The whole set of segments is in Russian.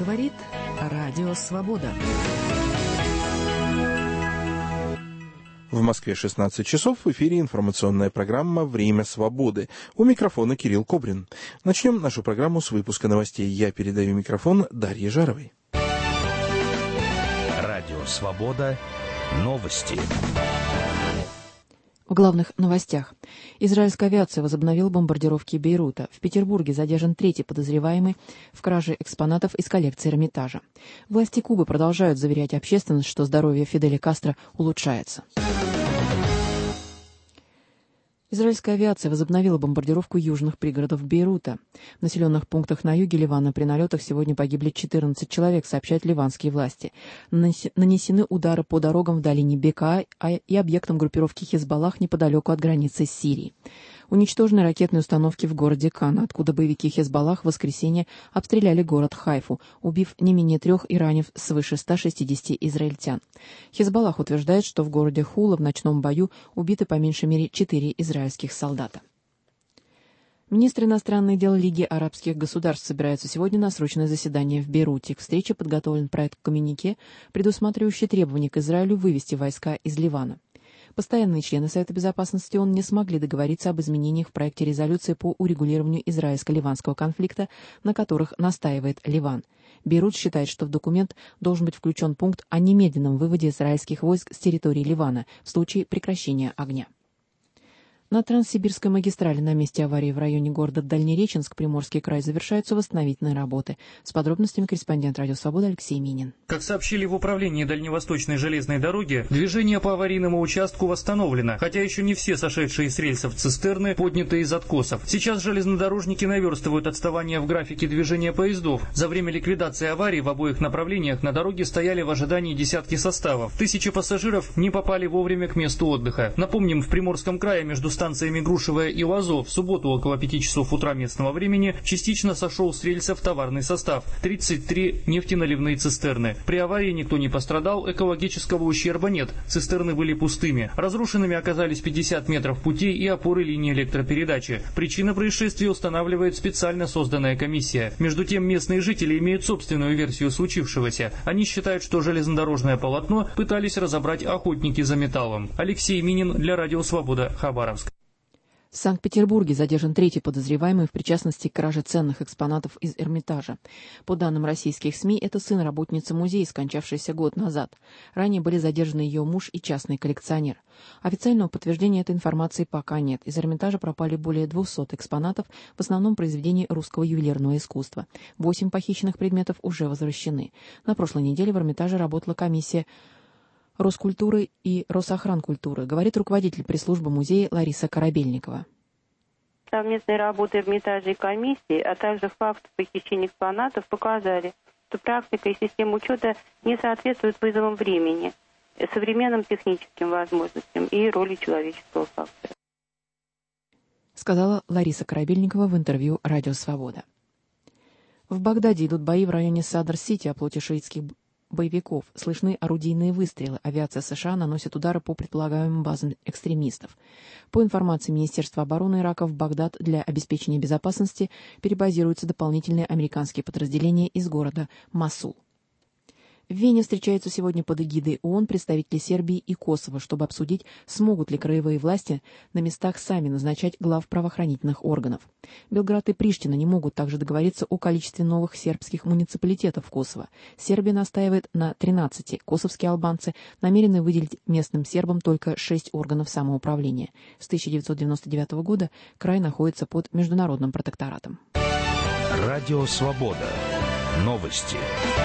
Говорит Радио Свобода. В Москве 16 часов, в эфире информационная программа «Время свободы». У микрофона Кирилл Кобрин. Начнем нашу программу с выпуска новостей. Я передаю микрофон Дарье Жаровой. Радио Свобода. Новости. В главных новостях. Израильская авиация возобновила бомбардировки Бейрута. В Петербурге задержан третий подозреваемый в краже экспонатов из коллекции Эрмитажа. Власти Кубы продолжают заверять общественность, что здоровье Фиделя Кастро улучшается. Израильская авиация возобновила бомбардировку южных пригородов Бейрута. В населенных пунктах на юге Ливана при налетах сегодня погибли 14 человек, сообщают ливанские власти. Нанесены удары по дорогам в долине Бека и объектам группировки Хизбаллах неподалеку от границы с Сирией. Уничтожены ракетные установки в городе Кана, откуда боевики Хизбаллах в воскресенье обстреляли город Хайфу, убив не менее 3 и ранив свыше 160 израильтян. Хизбаллах утверждает, что в городе Хула в ночном бою убиты по меньшей мере 4 израильских солдата. Министры иностранных дел Лиги арабских государств собираются сегодня на срочное заседание в Бейруте. К встрече подготовлен проект коммюнике, предусматривающий требования к Израилю вывести войска из Ливана. Постоянные члены Совета Безопасности ООН не смогли договориться об изменениях в проекте резолюции по урегулированию израильско-ливанского конфликта, на которых настаивает Ливан. Бейрут считает, что в документ должен быть включен пункт о немедленном выводе израильских войск с территории Ливана в случае прекращения огня. На Транссибирской магистрали на месте аварии в районе города Дальнереченск, Приморский край, завершаются восстановительные работы. С подробностями корреспондент Радио Свобода Алексей Минин. Как сообщили в управлении Дальневосточной железной дороги, движение по аварийному участку восстановлено, хотя еще не все сошедшие с рельсов цистерны подняты из откосов. Сейчас железнодорожники наверстывают отставание в графике движения поездов. За время ликвидации аварии в обоих направлениях на дороге стояли в ожидании десятки составов. Тысячи пассажиров не попали вовремя к месту отдыха. Напомним, в Приморском крае между станциями Грушевая и Лазо в субботу около 5 часов утра местного времени частично сошел с рельсов товарный состав – 33 нефтеналивные цистерны. При аварии никто не пострадал, экологического ущерба нет, цистерны были пустыми. Разрушенными оказались 50 метров путей и опоры линии электропередачи. Причина происшествия устанавливает специально созданная комиссия. Между тем, местные жители имеют собственную версию случившегося. Они считают, что железнодорожное полотно пытались разобрать охотники за металлом. Алексей Минин для Радио Свобода, Хабаровск. В Санкт-Петербурге задержан третий подозреваемый в причастности к краже ценных экспонатов из Эрмитажа. По данным российских СМИ, это сын работницы музея, скончавшийся год назад. Ранее были задержаны ее муж и частный коллекционер. Официального подтверждения этой информации пока нет. Из Эрмитажа пропали более 200 экспонатов, в основном произведений русского ювелирного искусства. 8 похищенных предметов уже возвращены. На прошлой неделе в Эрмитаже работала комиссия Роскультуры и Росохранкультуры, говорит руководитель пресс-службы музея Лариса Корабельникова. Совместные работы Эрмитажа и комиссии, а также факты похищения экспонатов показали, что практика и система учета не соответствуют вызовам времени, современным техническим возможностям и роли человеческого фактора. Сказала Лариса Корабельникова в интервью «Радио Свобода». В Багдаде идут бои в районе Садр-Сити, оплоте шиитских боевиков. Слышны орудийные выстрелы. Авиация США наносит удары по предполагаемым базам экстремистов. По информации Министерства обороны Ирака, в Багдад для обеспечения безопасности перебазируются дополнительные американские подразделения из города Мосул. В Вене встречаются сегодня под эгидой ООН представители Сербии и Косово, чтобы обсудить, смогут ли краевые власти на местах сами назначать глав правоохранительных органов. Белград и Приштина не могут также договориться о количестве новых сербских муниципалитетов в Косово. Сербия настаивает на 13. Косовские албанцы намерены выделить местным сербам только 6 органов самоуправления. С 1999 года край находится под международным протекторатом. Радио Свобода. Новости.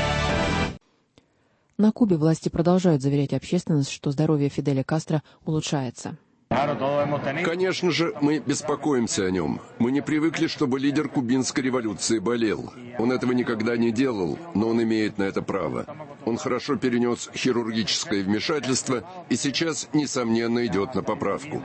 На Кубе власти продолжают заверять общественность, что здоровье Фиделя Кастро улучшается. Конечно же, мы беспокоимся о нем. Мы не привыкли, чтобы лидер кубинской революции болел. Он этого никогда не делал, но он имеет на это право. Он хорошо перенес хирургическое вмешательство и сейчас, несомненно, идет на поправку.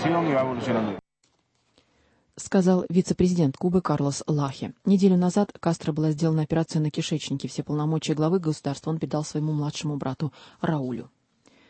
Сказал вице-президент Кубы Карлос Лахе. Неделю назад Кастро была сделана операция на кишечнике. Все полномочия главы государства он передал своему младшему брату Раулю.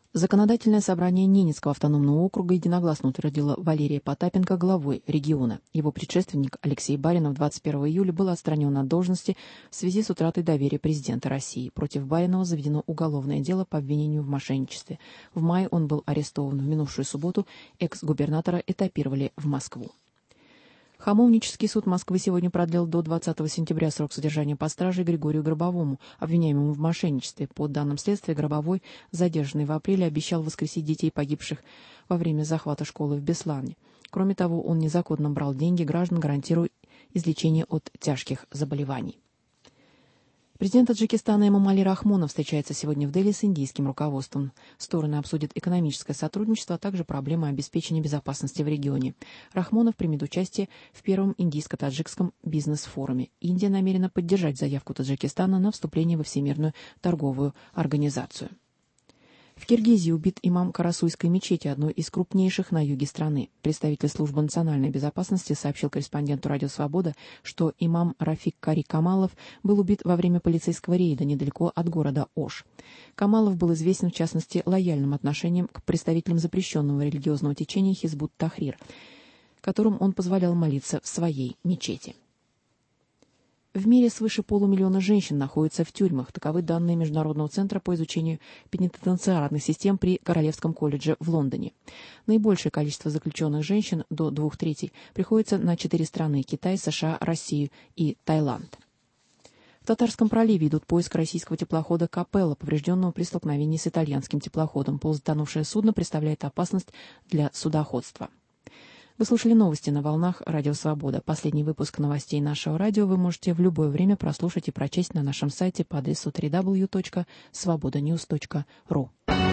Законодательное собрание Ненецкого автономного округа единогласно утвердило Валерия Потапенко главой региона. Его предшественник Алексей Баринов 21 июля был отстранен от должности в связи с утратой доверия президента России. Против Баринова заведено уголовное дело по обвинению в мошенничестве. В мае он был арестован. В минувшую субботу экс-губернатора этапировали в Москву. Хамовнический суд Москвы сегодня продлил до 20 сентября срок содержания под стражей Григорию Гробовому, обвиняемому в мошенничестве. По данным следствия, Гробовой, задержанный в апреле, обещал воскресить детей, погибших во время захвата школы в Беслане. Кроме того, он незаконно брал деньги граждан, гарантируя излечение от тяжких заболеваний. Президент Таджикистана Эмомали Рахмонов встречается сегодня в Дели с индийским руководством. Стороны обсудят экономическое сотрудничество, а также проблемы обеспечения безопасности в регионе. Рахмонов примет участие в первом индийско-таджикском бизнес-форуме. Индия намерена поддержать заявку Таджикистана на вступление во Всемирную торговую организацию. В Киргизии убит имам Карасуйской мечети, одной из крупнейших на юге страны. Представитель службы национальной безопасности сообщил корреспонденту «Радио Свобода», что имам Рафик Кари Камалов был убит во время полицейского рейда недалеко от города Ош. Камалов был известен, в частности, лояльным отношением к представителям запрещенного религиозного течения Хизбут Тахрир, которым он позволял молиться в своей мечети. В мире свыше полумиллиона женщин находятся в тюрьмах. Таковы данные Международного центра по изучению пенитенциарных систем при Королевском колледже в Лондоне. Наибольшее количество заключенных женщин, до 2/3, приходится на 4 страны – Китай, США, Россию и Таиланд. В Татарском проливе идут поиск российского теплохода «Капелла», поврежденного при столкновении с итальянским теплоходом. Полузатонувшее судно представляет опасность для судоходства. Вы слушали новости на волнах Радио Свобода. Последний выпуск новостей нашего радио вы можете в любое время прослушать и прочесть на нашем сайте по адресу www.svobodanews.ru.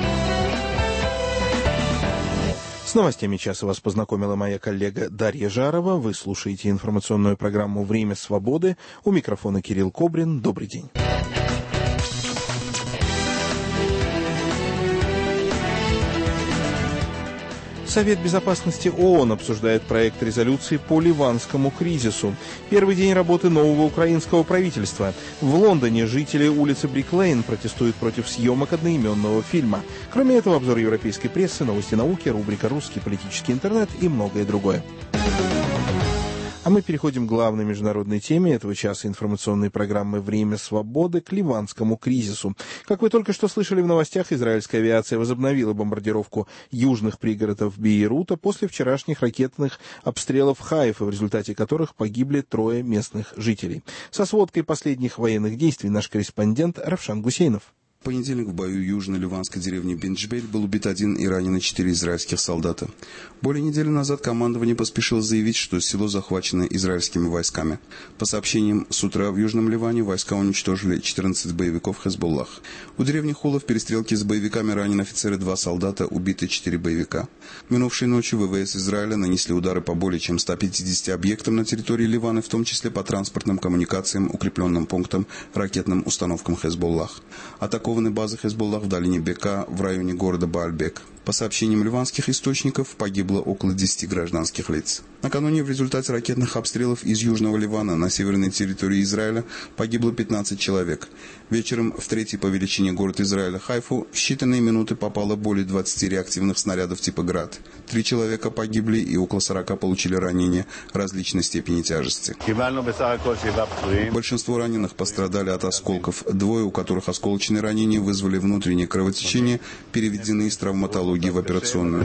С новостями часа вас познакомила моя коллега Дарья Жарова. Вы слушаете информационную программу «Время свободы». У микрофона Кирилл Кобрин. Добрый день. Совет безопасности ООН обсуждает проект резолюции по ливанскому кризису. Первый день работы нового украинского правительства. В Лондоне жители улицы Брик-Лейн протестуют против съемок одноименного фильма. Кроме этого, обзор европейской прессы, новости науки, рубрика «Русский политический интернет» и многое другое. А мы переходим к главной международной теме этого часа информационной программы «Время свободы» к ливанскому кризису. Как вы только что слышали в новостях, израильская авиация возобновила бомбардировку южных пригородов Бейрута после вчерашних ракетных обстрелов Хайфа, в результате которых погибли 3 местных жителей. Со сводкой последних военных действий наш корреспондент Равшан Гусейнов. В понедельник в бою южно-ливанской деревни Бенджбель был убит 1 и ранены 4 израильских солдата. Более недели назад командование поспешило заявить, что село захвачено израильскими войсками. По сообщениям, с утра в Южном Ливане войска уничтожили 14 боевиков Хезболлах. У деревни Хула в перестрелке с боевиками ранены офицеры, 2 солдата, убиты 4 боевика. Минувшей ночью ВВС Израиля нанесли удары по более чем 150 объектам на территории Ливана, в том числе по транспортным коммуникациям, укрепленным пунктам, ракетным установкам Хезболлах. Атакованы базы Хезболлах в долине Бека в районе города Бааль-Бек. По сообщениям ливанских источников, погибло около 10 гражданских лиц. Накануне в результате ракетных обстрелов из Южного Ливана на северной территории Израиля погибло 15 человек. Вечером в 3-й по величине город Израиля Хайфу в считанные минуты попало более 20 реактивных снарядов типа «Град». 3 человека погибли и около 40 получили ранения различной степени тяжести. Большинство раненых пострадали от осколков. 2, у которых осколочные ранения вызвали внутреннее кровотечение, переведены из травматологии в операционную,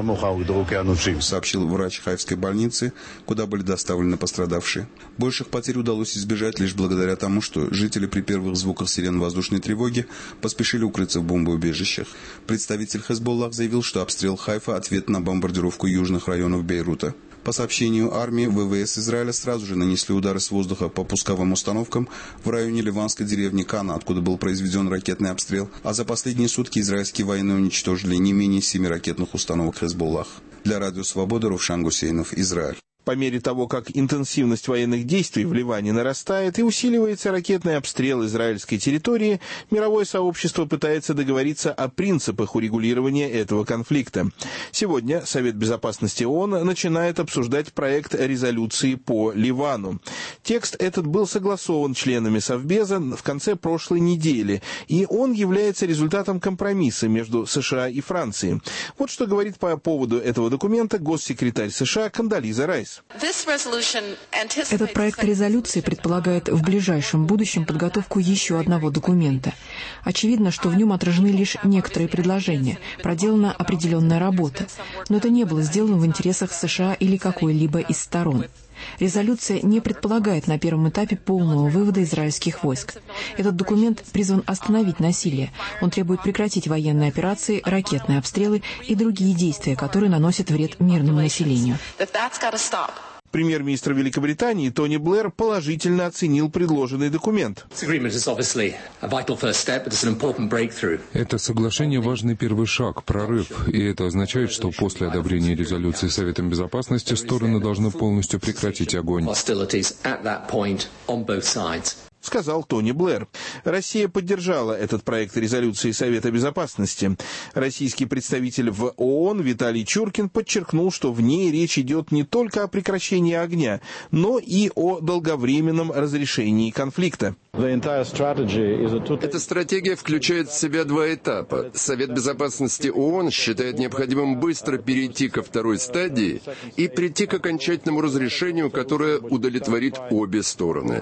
сообщил врач Хайфской больницы, куда были доставлены пострадавшие. Больших потерь удалось избежать лишь благодаря тому, что жители при первых звуках сирен воздушной тревоги поспешили укрыться в бомбоубежищах. Представитель Хезболлах заявил, что обстрел Хайфа – ответ на бомбардировку южных районов Бейрута. По сообщению армии, ВВС Израиля сразу же нанесли удары с воздуха по пусковым установкам в районе ливанской деревни Кана, откуда был произведен ракетный обстрел, а за последние сутки израильские военные уничтожили не менее 7 ракетных установок Хезболлах. Для Радио Свобода Равшан Гусейнов, Израиль. По мере того, как интенсивность военных действий в Ливане нарастает и усиливается ракетный обстрел израильской территории, мировое сообщество пытается договориться о принципах урегулирования этого конфликта. Сегодня Совет Безопасности ООН начинает обсуждать проект резолюции по Ливану. Текст этот был согласован членами Совбеза в конце прошлой недели, и он является результатом компромисса между США и Францией. Вот что говорит по поводу этого документа госсекретарь США Кондолиза Райс. Этот проект резолюции предполагает в ближайшем будущем подготовку еще одного документа. Очевидно, что в нем отражены лишь некоторые предложения, проделана определенная работа, но это не было сделано в интересах США или какой-либо из сторон. Резолюция не предполагает на первом этапе полного вывода израильских войск. Этот документ призван остановить насилие. Он требует прекратить военные операции, ракетные обстрелы и другие действия, которые наносят вред мирному населению. Премьер-министр Великобритании Тони Блэр положительно оценил предложенный документ. Это соглашение – важный первый шаг, прорыв, и это означает, что после одобрения резолюции Советом Безопасности стороны должны полностью прекратить огонь. Сказал Тони Блэр. Россия поддержала этот проект резолюции Совета Безопасности. Российский представитель в ООН Виталий Чуркин подчеркнул, что в ней речь идет не только о прекращении огня, но и о долговременном разрешении конфликта. Эта стратегия включает в себя два этапа. Совет Безопасности ООН считает необходимым быстро перейти ко второй стадии и прийти к окончательному разрешению, которое удовлетворит обе стороны.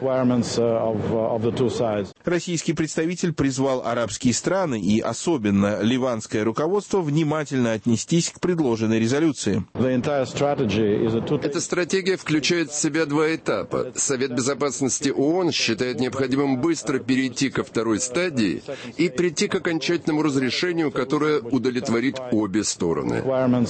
Российский представитель призвал арабские страны и особенно ливанское руководство внимательно отнестись к предложенной резолюции. Эта стратегия включает в себя два этапа. Совет Безопасности ООН считает необходимым быстро перейти ко второй стадии и прийти к окончательному разрешению, которое удовлетворит обе стороны.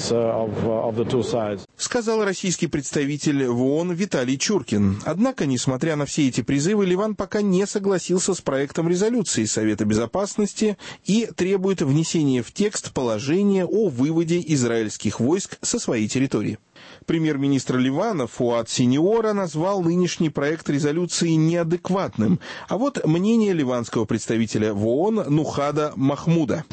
Сказал российский представитель в ООН Виталий Чуркин. Однако, несмотря на все эти призывы, Ливан пока не согласился с проектом резолюции Совета Безопасности и требует внесения в текст положения о выводе израильских войск со своей территории. Премьер-министр Ливана Фуад Синьора назвал нынешний проект резолюции неадекватным, а вот мнение ливанского представителя в ООН Нухада Махмуда.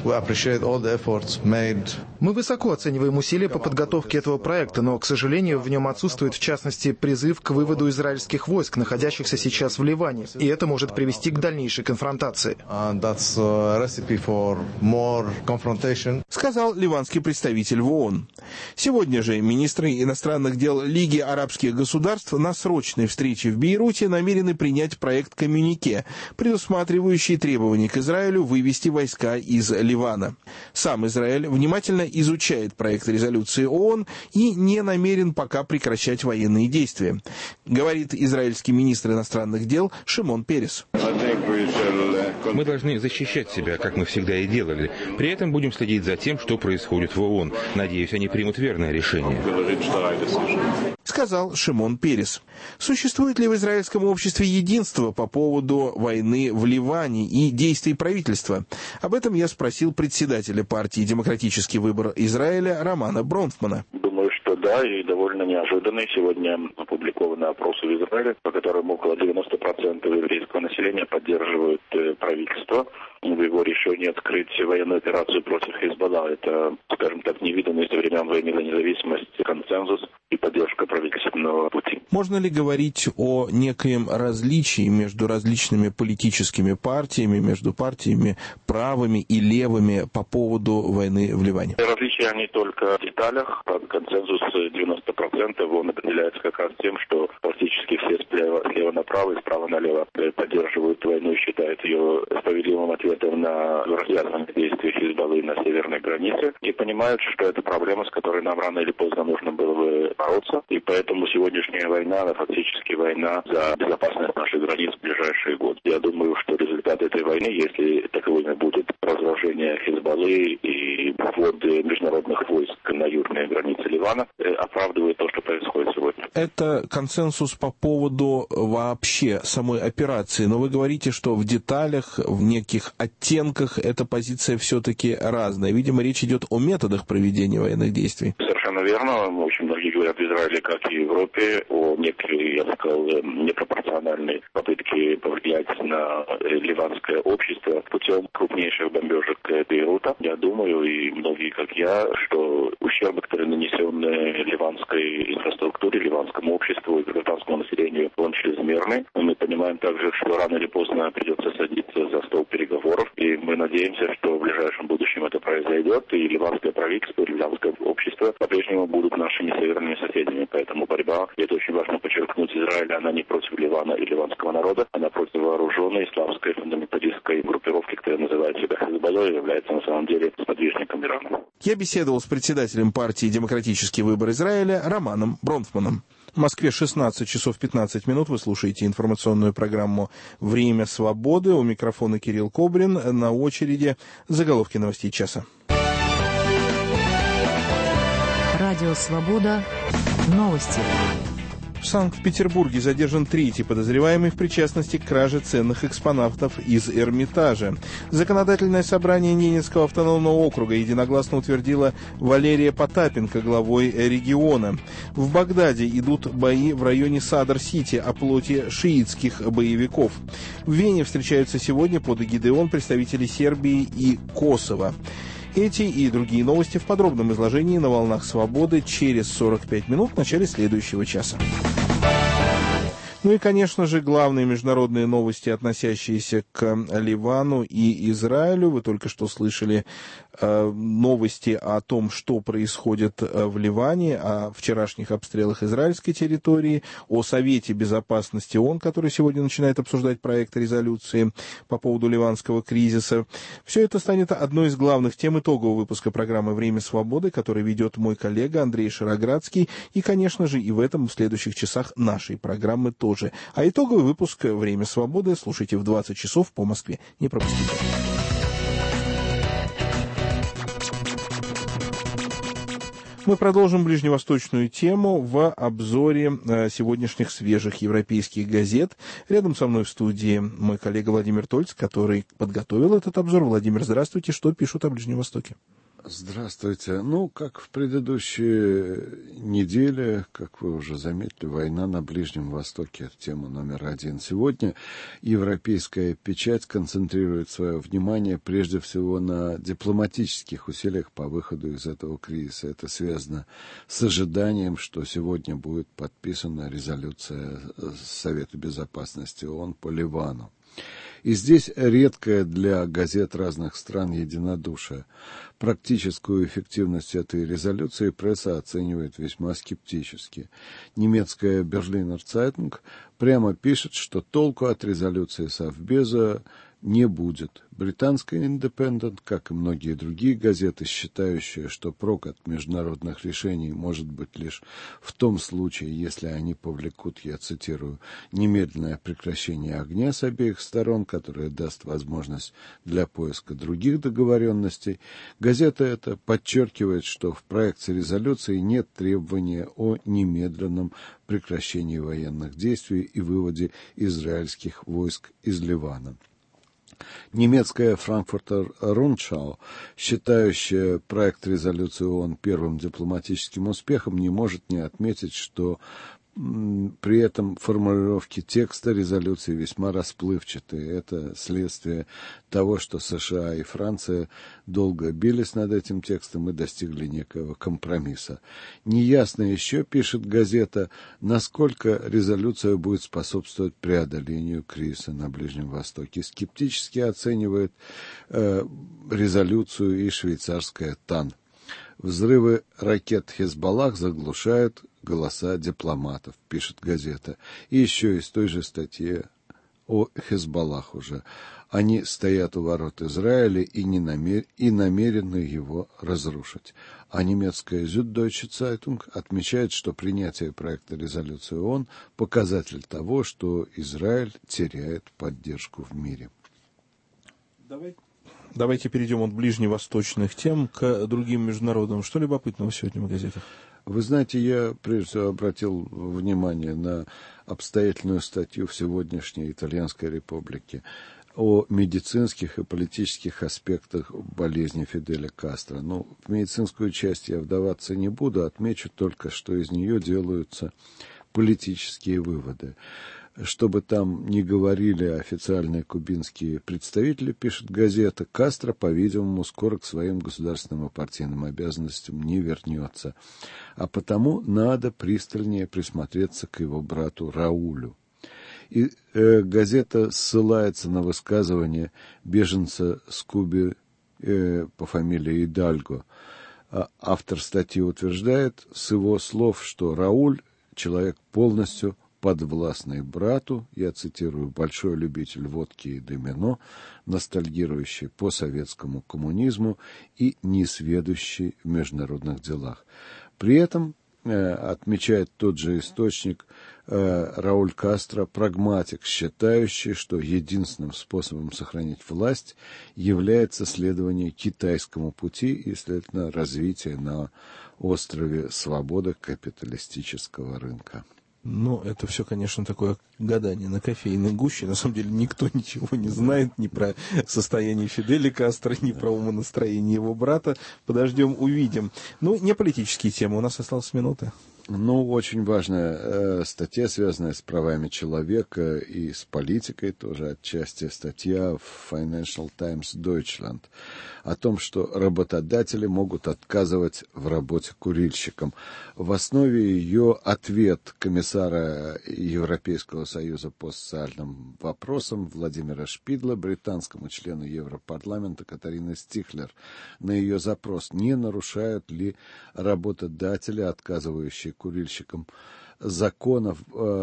Мы высоко оцениваем усилия по подготовке этого проекта, но, к сожалению, в нем отсутствует, в частности, призыв к выводу израильских войск, находящихся сейчас в Ливане, и это может привести к дальнейшей конфронтации. Сказал ливанский представитель в ООН. Сегодня же министры иностранных дел Лиги арабских государств на срочной встрече в Бейруте намерены принять проект коммюнике, предусматривающий требования к Израилю вывести войска из Ливана. Сам Израиль внимательно изучает проект резолюции ООН и не намерен пока прекращать военные действия, говорит израильский министр иностранных дел Шимон Перес. Мы должны защищать себя, как мы всегда и делали. При этом будем следить за тем, что происходит в ООН. Надеюсь, они примут верное решение. Сказал Шимон Перес. Существует ли в израильском обществе единство по поводу войны в Ливане и действий правительства? Об этом я спросил председателя партии «Демократический выбор Израиля» Романа Бронфмана. Думаю, что да, и довольно неожиданный. Сегодня опубликованы опросы в Израиле, по которым около 90% еврейского населения поддерживают правительство в его решении открыть военную операцию против Хизбалла. Это, скажем так, невиданный со времен войны за независимость консенсус и поддержка правительственного пути. Можно ли говорить о некоем различии между различными политическими партиями, между партиями правыми и левыми по поводу войны в Ливане? Различия не только в деталях. Консенсус 90% он определяется как раз тем, что практически все слева направо и справа налево поддерживают войну и считают ее справедливым ответом на развязывание действий Хизбаллы на северной границе и понимают, что это проблема, с которой нам рано или поздно нужно было бы бороться. И поэтому сегодняшняя война, она фактически война за безопасность наших границ в ближайшие годы. Я думаю, что результат этой войны, если таковыми будет разоружение Хизбаллы и ввод международных войск на южные границы Ливана, оправдывает то, что происходит сегодня. Это консенсус по поводу вообще самой операции, но вы говорите, что в деталях, в неких оттенках эта позиция все-таки разная. Видимо, речь идет о методах проведения военных действий. Совершенно совершенно верно. Очень многие говорят в Израиле, как и в Европе, о некой, я бы сказал, непропорциональной попытке повлиять на ливанское общество путем крупнейших бомбежек Бейрута. Я думаю, и многие, как я, что ущерб, который нанесен ливанской инфраструктуре, ливанскому обществу и гражданскому населению, он чрезмерный. Мы понимаем также, что рано или поздно придется садиться за стол переговоров, и мы надеемся, что в ближайшем будущем это произойдет, и ливанское правительство, и ливанское общество по-прежнему будут нашими северными соседями. Поэтому борьба, и это очень важно подчеркнуть, Израиля, она не против Ливана и ливанского народа, она против вооруженной исламской фундаменталистской группировки, которая называет себя Хезболлой, и является на самом деле сподвижником Ирана. Я беседовал с председателем партии «Демократический выбор Израиля» Романом Бронфманом. В Москве 16 часов 15 минут. Вы слушаете информационную программу «Время свободы». У микрофона Кирилл Кобрин. На очереди заголовки новостей часа. Радио «Свобода». Новости. В Санкт-Петербурге задержан третий подозреваемый в причастности к краже ценных экспонатов из Эрмитажа. Законодательное собрание Ненецкого автономного округа единогласно утвердило Валерия Потапенко главой региона. В Багдаде идут бои в районе Садр-Сити о плоти шиитских боевиков. В Вене встречаются сегодня под эгидой ООН представители Сербии и Косово. Эти и другие новости в подробном изложении на «Волнах Свободы» через 45 минут в начале следующего часа. Ну и, конечно же, главные международные новости, относящиеся к Ливану и Израилю. Вы только что слышали новости о том, что происходит в Ливане, о вчерашних обстрелах израильской территории, о Совете Безопасности ООН, который сегодня начинает обсуждать проект резолюции по поводу ливанского кризиса. Все это станет одной из главных тем итогового выпуска программы «Время свободы», который ведет мой коллега Андрей Шароградский. И, конечно же, и в этом, и в следующих часах нашей программы тоже. А итоговый выпуск «Время свободы» слушайте в 20 часов по Москве. Не пропустите. Мы продолжим ближневосточную тему в обзоре сегодняшних свежих европейских газет. Рядом со мной в студии мой коллега Владимир Тольц, который подготовил этот обзор. Владимир, здравствуйте. Что пишут о Ближнем Востоке? Здравствуйте. Ну, как в предыдущие недели, как вы уже заметили, война на Ближнем Востоке – это тема номер один. Сегодня европейская печать концентрирует свое внимание прежде всего на дипломатических усилиях по выходу из этого кризиса. Это связано с ожиданием, что сегодня будет подписана резолюция Совета Безопасности ООН по Ливану. И здесь редкое для газет разных стран единодушие. Практическую эффективность этой резолюции пресса оценивает весьма скептически. Немецкая Berliner Zeitung прямо пишет, что толку от резолюции Совбеза не будет. Британская Independent, как и многие другие газеты, считающие, что прок от международных решений может быть лишь в том случае, если они повлекут, я цитирую, немедленное прекращение огня с обеих сторон, которое даст возможность для поиска других договоренностей. Газета эта подчеркивает, что в проекте резолюции нет требования о немедленном прекращении военных действий и выводе израильских войск из Ливана. Немецкая Frankfurter Rundschau, считающая проект резолюции ООН первым дипломатическим успехом, не может не отметить, что при этом формулировки текста резолюции весьма расплывчатые. Это следствие того, что США и Франция долго бились над этим текстом и достигли некого компромисса. Неясно еще, пишет газета, насколько резолюция будет способствовать преодолению кризиса на Ближнем Востоке. Скептически оценивает резолюцию и швейцарская ТАН. Взрывы ракет Хезболлах заглушают голоса дипломатов, пишет газета. И еще из той же статьи о Хезболлах уже. Они стоят у ворот Израиля и намерены его разрушить. А немецкая Süddeutsche Zeitung отмечает, что принятие проекта резолюции ООН – показатель того, что Израиль теряет поддержку в мире. Давайте перейдем от ближневосточных тем к другим международным. Что любопытного сегодня в газетах? Вы знаете, я прежде всего обратил внимание на обстоятельную статью в сегодняшней Итальянской Республике. о медицинских и политических аспектах болезни Фиделя Кастро. Но в медицинскую часть я вдаваться не буду, отмечу только, что из нее делаются политические выводы. Что бы там ни говорили официальные кубинские представители, пишет газета, Кастро, по-видимому, скоро к своим государственным и партийным обязанностям не вернется. А потому надо пристальнее присмотреться к его брату Раулю. И газета ссылается на высказывание беженца с Кубы по фамилии Идальго. Автор статьи утверждает с его слов, что Рауль – человек полностью подвластный брату, я цитирую, большой любитель водки и домино, ностальгирующий по советскому коммунизму и несведущий в международных делах. При этом, отмечает тот же источник, Рауль Кастро прагматик, считающий, что единственным способом сохранить власть является следование китайскому пути и, следовательно, развитие на острове свободы капиталистического рынка. Ну, это все, конечно, такое гадание на кофейной гуще. На самом деле никто ничего не знает ни про состояние Фиделя Кастро, ни про умонастроение его брата. Подождем, увидим. Ну, не политические темы. У нас осталась минута. Ну, очень важная статья, связанная с правами человека и с политикой, тоже отчасти статья в Financial Times Deutschland о том, что работодатели могут отказывать в работе курильщикам. В основе ее ответ комиссара Европейского союза по социальным вопросам Владимира Шпидла британскому члену Европарламента Катарины Стихлер на ее запрос, не нарушают ли работодатели, отказывающие курильщикам, законов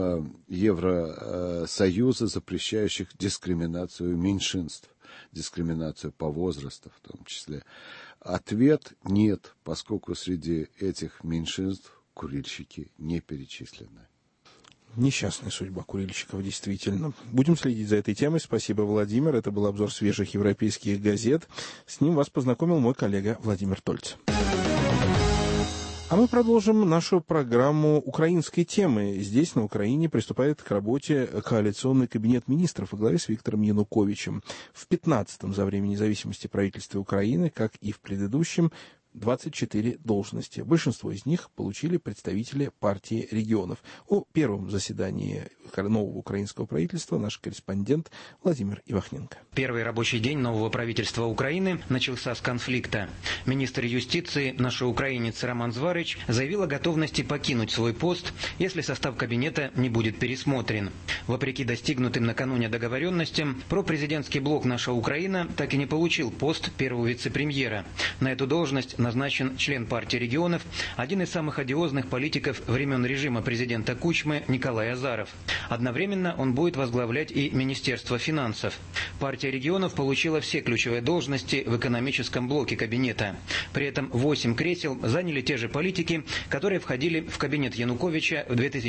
Евросоюза, запрещающих дискриминацию меньшинств, дискриминацию по возрасту в том числе. Ответ – нет, поскольку среди этих меньшинств курильщики не перечислены. Несчастная судьба курильщиков, действительно. Будем следить за этой темой. Спасибо, Владимир. Это был обзор свежих европейских газет. С ним вас познакомил мой коллега Владимир Тольц. А мы продолжим нашу программу украинской темы. Здесь, на Украине, приступает к работе коалиционный кабинет министров во главе с Виктором Януковичем. В 15-м за время независимости правительства Украины, как и в предыдущем, 24 должности. Большинство из них получили представители партии регионов. О первом заседании нового украинского правительства наш корреспондент Владимир Ивахненко. Первый рабочий день нового правительства Украины начался с конфликта. Министр юстиции, наш украинец Роман Зварич, заявил о готовности покинуть свой пост, если состав кабинета не будет пересмотрен. Вопреки достигнутым накануне договоренностям, пропрезидентский блок «Наша Украина» так и не получил пост первого вице-премьера. На эту должность назначен член партии регионов, один из самых одиозных политиков времен режима президента Кучмы Николай Азаров. Одновременно он будет возглавлять и Министерство финансов. Партия регионов получила все ключевые должности в экономическом блоке кабинета. При этом 8 кресел заняли те же политики, которые входили в кабинет Януковича в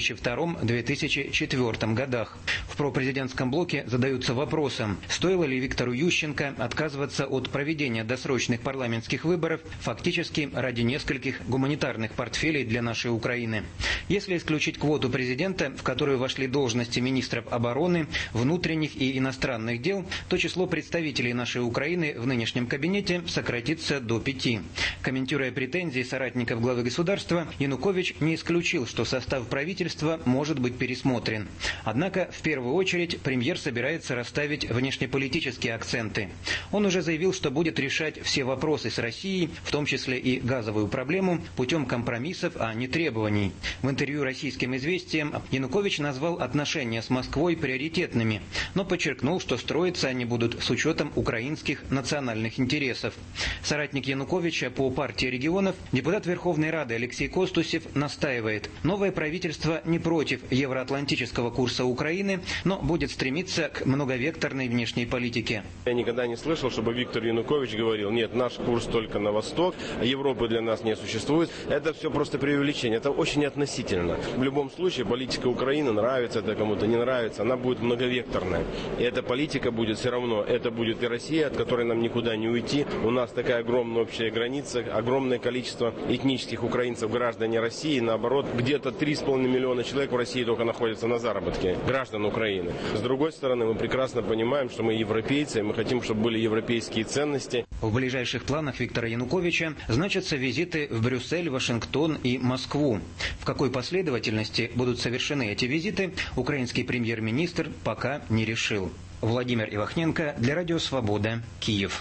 2002-2004 годах. В пропрезидентском блоке задаются вопросом, стоило ли Виктору Ющенко отказываться от проведения досрочных парламентских выборов фактически ради нескольких гуманитарных портфелей для нашей Украины. Если исключить квоту президента, в которую вошли должности министров обороны, внутренних и иностранных дел, то число представителей нашей Украины в нынешнем кабинете сократится до 5. Комментируя претензии соратников главы государства, Янукович не исключил, что состав правительства может быть пересмотрен. Однако, в первую очередь, премьер собирается расставить внешнеполитические акценты. Он уже заявил, что будет решать все вопросы с Россией, в том числе и газовую проблему, путем компромиссов, а не требований. В интервью «Российским известиям» Янукович назвал отношения с Москвой приоритетными, но подчеркнул, что строиться они будут с учетом украинских национальных интересов. Соратник Януковича по партии регионов, депутат Верховной Рады Алексей Костусев, настаивает, новое правительство не против евроатлантического курса Украины, но будет стремиться к многовекторной внешней политике. Я никогда не слышал, чтобы Виктор Янукович говорил, нет, наш курс только на восток, Европы для нас не существует. Это все просто преувеличение. Это очень относительно. В любом случае, политика Украины, нравится это кому-то, не нравится, она будет многовекторная. И эта политика будет все равно. Это будет и Россия, от которой нам никуда не уйти. У нас такая огромная общая граница, огромное количество этнических украинцев, граждане России. Наоборот, где-то 3,5 миллиона человек в России только находятся на заработке, граждан Украины. С другой стороны, мы прекрасно понимаем, что мы европейцы, и мы хотим, чтобы были европейские ценности. В ближайших планах Виктора Януковича значатся визиты в Брюссель, Вашингтон и Москву. В какой последовательности будут совершены эти визиты, украинский премьер-министр пока не решил. Владимир Ивахненко для Радио Свобода, Киев.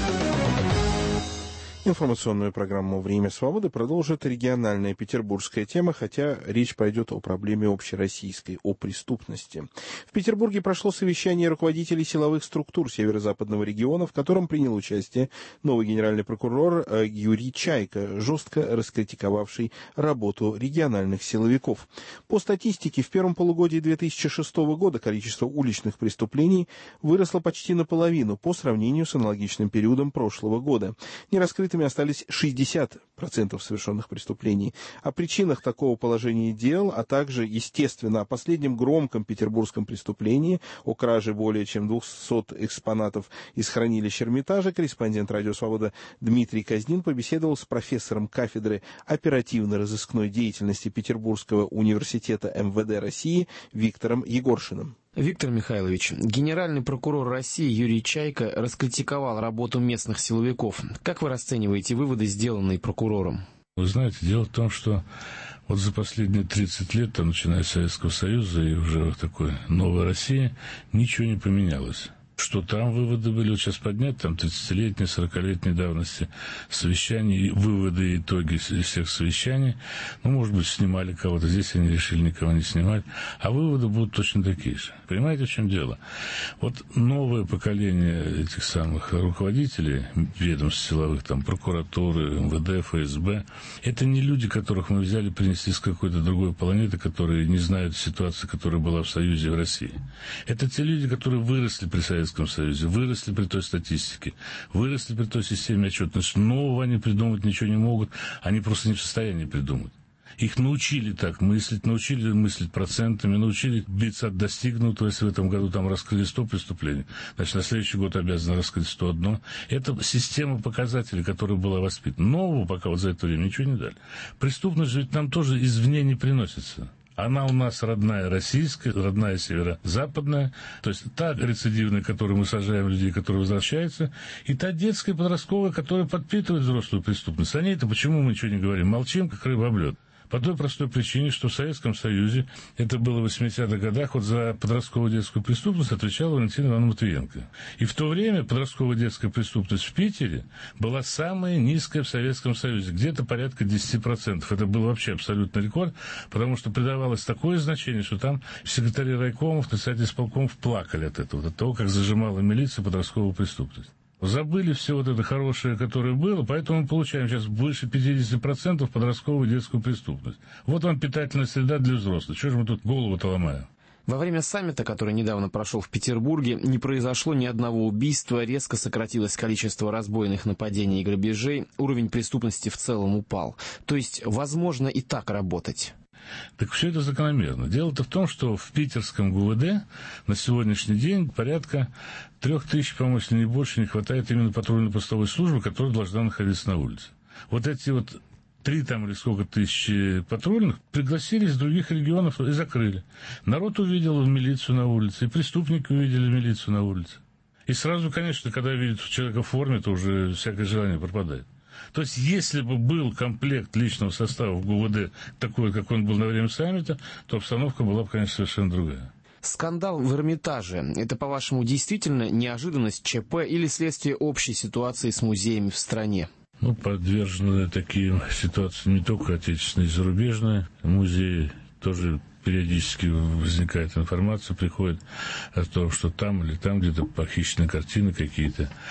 Информационную программу «Время свободы» продолжит региональная петербургская тема, хотя речь пойдет о проблеме общероссийской, о преступности. В Петербурге прошло совещание руководителей силовых структур северо-западного региона, в котором принял участие новый генеральный прокурор Юрий Чайка, жестко раскритиковавший работу региональных силовиков. По статистике, в первом полугодии 2006 года количество уличных преступлений выросло почти наполовину по сравнению с аналогичным периодом прошлого года. Нераскрытыми остались 60% совершенных преступлений. О причинах такого положения дел, а также, естественно, о последнем громком петербургском преступлении, о краже более чем 200 экспонатов из хранилища Эрмитажа, корреспондент «Радио Свобода» Дмитрий Казнин побеседовал с профессором кафедры оперативно-розыскной деятельности Петербургского университета МВД России Виктором Егоршиным. Виктор Михайлович, генеральный прокурор России Юрий Чайка раскритиковал работу местных силовиков. Как вы расцениваете выводы, сделанные прокурором? Вы знаете, дело в том, что вот за последние 30 лет, начиная с Советского Союза и уже такой новой России, ничего не поменялось. Что там выводы были, вот сейчас поднять, там 30-летней, 40-летней давности совещаний, выводы и итоги из всех совещаний, может быть, снимали кого-то, здесь они решили никого не снимать, а выводы будут точно такие же. Понимаете, в чем дело? Вот новое поколение этих самых руководителей ведомств силовых, там, прокуратуры, МВД, ФСБ, это не люди, которых мы взяли, принесли с какой-то другой планеты, которые не знают ситуации, которая была в Союзе и в России. Это те люди, которые выросли при Советском Союзе, выросли при той статистике, выросли при той системе отчетности. Нового они придумать ничего не могут, они просто не в состоянии придумать. Их научили так мыслить, научили мыслить процентами, научили биться от достигнутого. Если в этом году там раскрыли 100 преступлений, значит, на следующий год обязаны раскрыть 101. Это система показателей, которая была воспитана. Нового пока вот за это время ничего не дали. Преступность ведь нам тоже извне не приносится. Она у нас родная российская, родная северо-западная, то есть та рецидивная, которую мы сажаем людей, которые возвращаются, и та детская, подростковая, которая подпитывает взрослую преступность. О ней-то почему мы ничего не говорим? Молчим, как рыба об лед. По той простой причине, что в Советском Союзе, это было в 80-х годах, вот за подростковую детскую преступность отвечала Валентина Ивановна Матвиенко. И в то время подростковая детская преступность в Питере была самая низкая в Советском Союзе, где-то порядка 10%. Это был вообще абсолютный рекорд, потому что придавалось такое значение, что там секретари райкомов, председатели исполкомов плакали от этого, от того, как зажимала милиция подростковую преступность. Забыли все вот это хорошее, которое было, поэтому мы получаем сейчас больше 50% подростковую детскую преступность. Вот вам питательная среда для взрослых. Чего же мы тут голову-то ломаем? Во время саммита, который недавно прошел в Петербурге, не произошло ни одного убийства, резко сократилось количество разбойных нападений и грабежей, уровень преступности в целом упал. То есть, возможно и так работать. Так все это закономерно. Дело-то в том, что в питерском ГУВД на сегодняшний день порядка 3000, по-моему, если не больше, не хватает именно патрульно-постовой службы, которая должна находиться на улице. Вот эти вот 3 там или сколько тысяч патрульных пригласили из других регионов и закрыли. Народ увидел милицию на улице, и преступники увидели милицию на улице. И сразу, конечно, когда видят человека в форме, то уже всякое желание пропадает. То есть, если бы был комплект личного состава в ГУВД такой, как он был на время саммита, то обстановка была бы, конечно, совершенно другая. Скандал в Эрмитаже – это, по-вашему, действительно неожиданность ЧП или следствие общей ситуации с музеями в стране? Подвержены таким ситуациям не только отечественные и зарубежные. Музеи тоже периодически возникает информация, приходит о том, что там или там где-то похищены картины какие-то.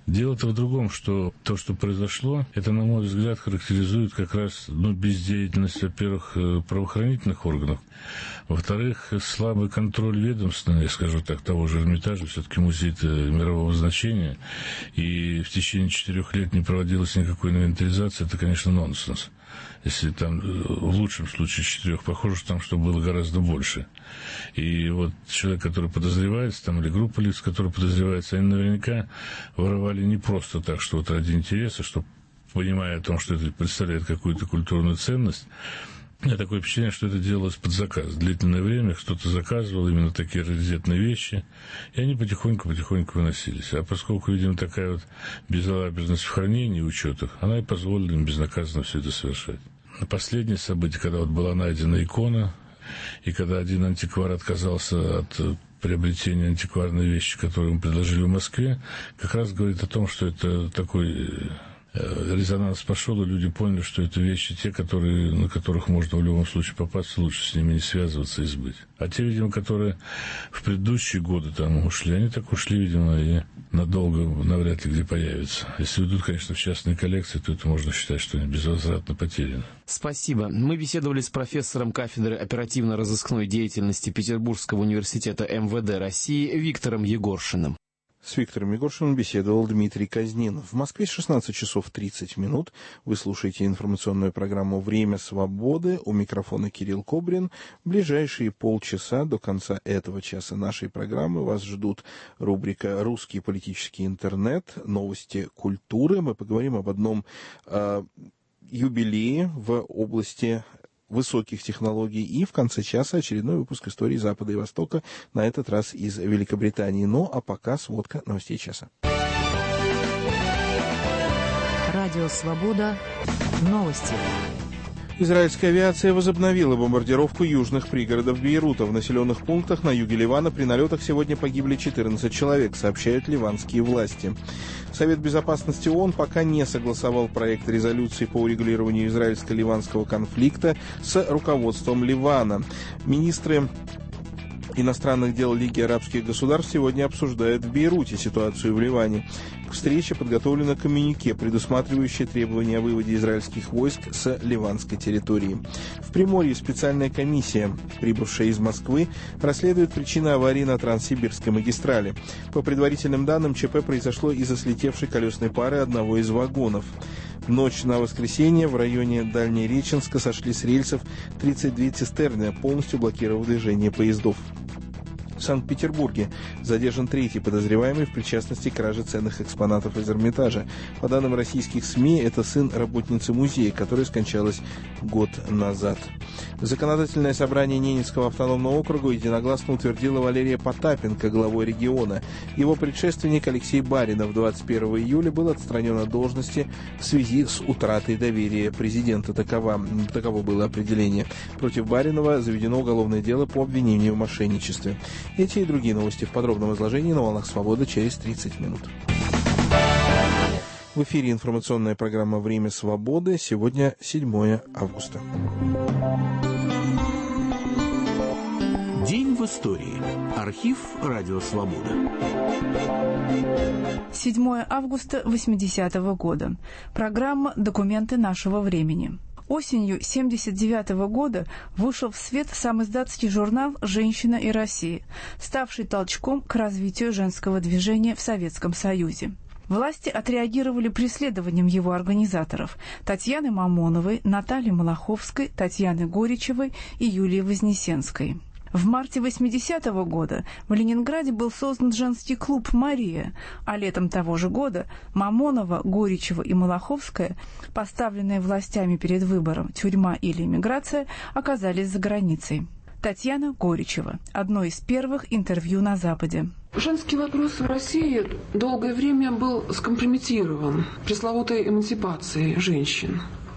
Дело-то в другом, что то, что произошло, это, на мой взгляд, характеризует как раз бездеятельность, во-первых, правоохранительных органов, во-вторых, слабый контроль ведомственный, я скажу так, того же Эрмитажа, все-таки музей мирового значения, и в течение 4 лет не проводилась никакой инвентаризации, это, конечно, нонсенс. Если там в лучшем случае 4, похоже, что там что было гораздо больше. И вот человек, который подозревается, там, или группа лиц, которые подозреваются, они наверняка воровали не просто так, что вот ради интереса, что, понимая о том, что это представляет какую-то культурную ценность. У меня такое впечатление, что это делалось под заказ. Длительное время кто-то заказывал именно такие раритетные вещи, и они потихоньку выносились. А поскольку, видимо, такая вот безалаберность в хранении и учетах, она и позволила им безнаказанно все это совершать. На последнее событие, когда вот была найдена икона, и когда один антиквар отказался от приобретения антикварной вещи, которую ему предложили в Москве, как раз говорит о том, что это такой резонанс пошел, и люди поняли, что это вещи те, на которых можно в любом случае попасться, лучше с ними не связываться и сбыть. А те, видимо, которые в предыдущие годы там ушли, они так ушли, видимо, и надолго навряд ли где появятся. Если уйдут, конечно, в частные коллекции, то это можно считать, что они безвозвратно потеряны. Спасибо. Мы беседовали с профессором кафедры оперативно-розыскной деятельности Петербургского университета МВД России Виктором Егоршиным. С Виктором Егоршиным беседовал Дмитрий Казнин. В Москве 16 часов 30 минут. Вы слушаете информационную программу «Время свободы». У микрофона Кирилл Кобрин. В ближайшие полчаса до конца этого часа нашей программы вас ждут рубрика «Русский политический интернет», новости культуры. Мы поговорим об одном юбилее в области высоких технологий. И в конце часа очередной выпуск истории Запада и Востока, на этот раз из Великобритании. Ну, а пока сводка новостей часа. Радио «Свобода». Новости. Израильская авиация возобновила бомбардировку южных пригородов Бейрута. В населенных пунктах на юге Ливана при налетах сегодня погибли 14 человек, сообщают ливанские власти. Совет безопасности ООН пока не согласовал проект резолюции по урегулированию израильско-ливанского конфликта с руководством Ливана. Министры иностранных дел Лиги арабских государств сегодня обсуждают в Бейруте ситуацию в Ливане. К встрече подготовлено коммюнике, предусматривающее требования о выводе израильских войск с ливанской территории. В Приморье специальная комиссия, прибывшая из Москвы, расследует причины аварии на Транссибирской магистрали. По предварительным данным, ЧП произошло из-за слетевшей колесной пары одного из вагонов. В ночь на воскресенье в районе Дальнереченска сошли с рельсов 32 цистерны, полностью блокировав движение поездов. В Санкт-Петербурге задержан 3-й подозреваемый в причастности к краже ценных экспонатов из Эрмитажа. По данным российских СМИ, это сын работницы музея, которая скончалась год назад. Законодательное собрание Ненецкого автономного округа единогласно утвердило Валерия Потапенко главой региона. Его предшественник Алексей Баринов 21 июля был отстранен от должности в связи с утратой доверия президента. Таково было определение. Против Баринова заведено уголовное дело по обвинению в мошенничестве. Эти и другие новости в подробном изложении на «Волнах Свободы» через 30 минут. В эфире информационная программа «Время свободы». Сегодня 7 августа. День в истории. Архив «Радио Свобода». 7 августа 80-го года. Программа «Документы нашего времени». Осенью 1979 года вышел в свет самоиздатский журнал «Женщина и Россия», ставший толчком к развитию женского движения в Советском Союзе. Власти отреагировали преследованием его организаторов Татьяны Мамоновой, Натальи Малаховской, Татьяны Горичевой и Юлии Вознесенской. В марте 80-го года в Ленинграде был создан женский клуб «Мария», а летом того же года Мамонова, Горичева и Малаховская, поставленные властями перед выбором «тюрьма или эмиграция», оказались за границей. Татьяна Горичева. Одно из первых интервью на Западе. Женский вопрос в России долгое время был скомпрометирован пресловутой эмансипацией женщин.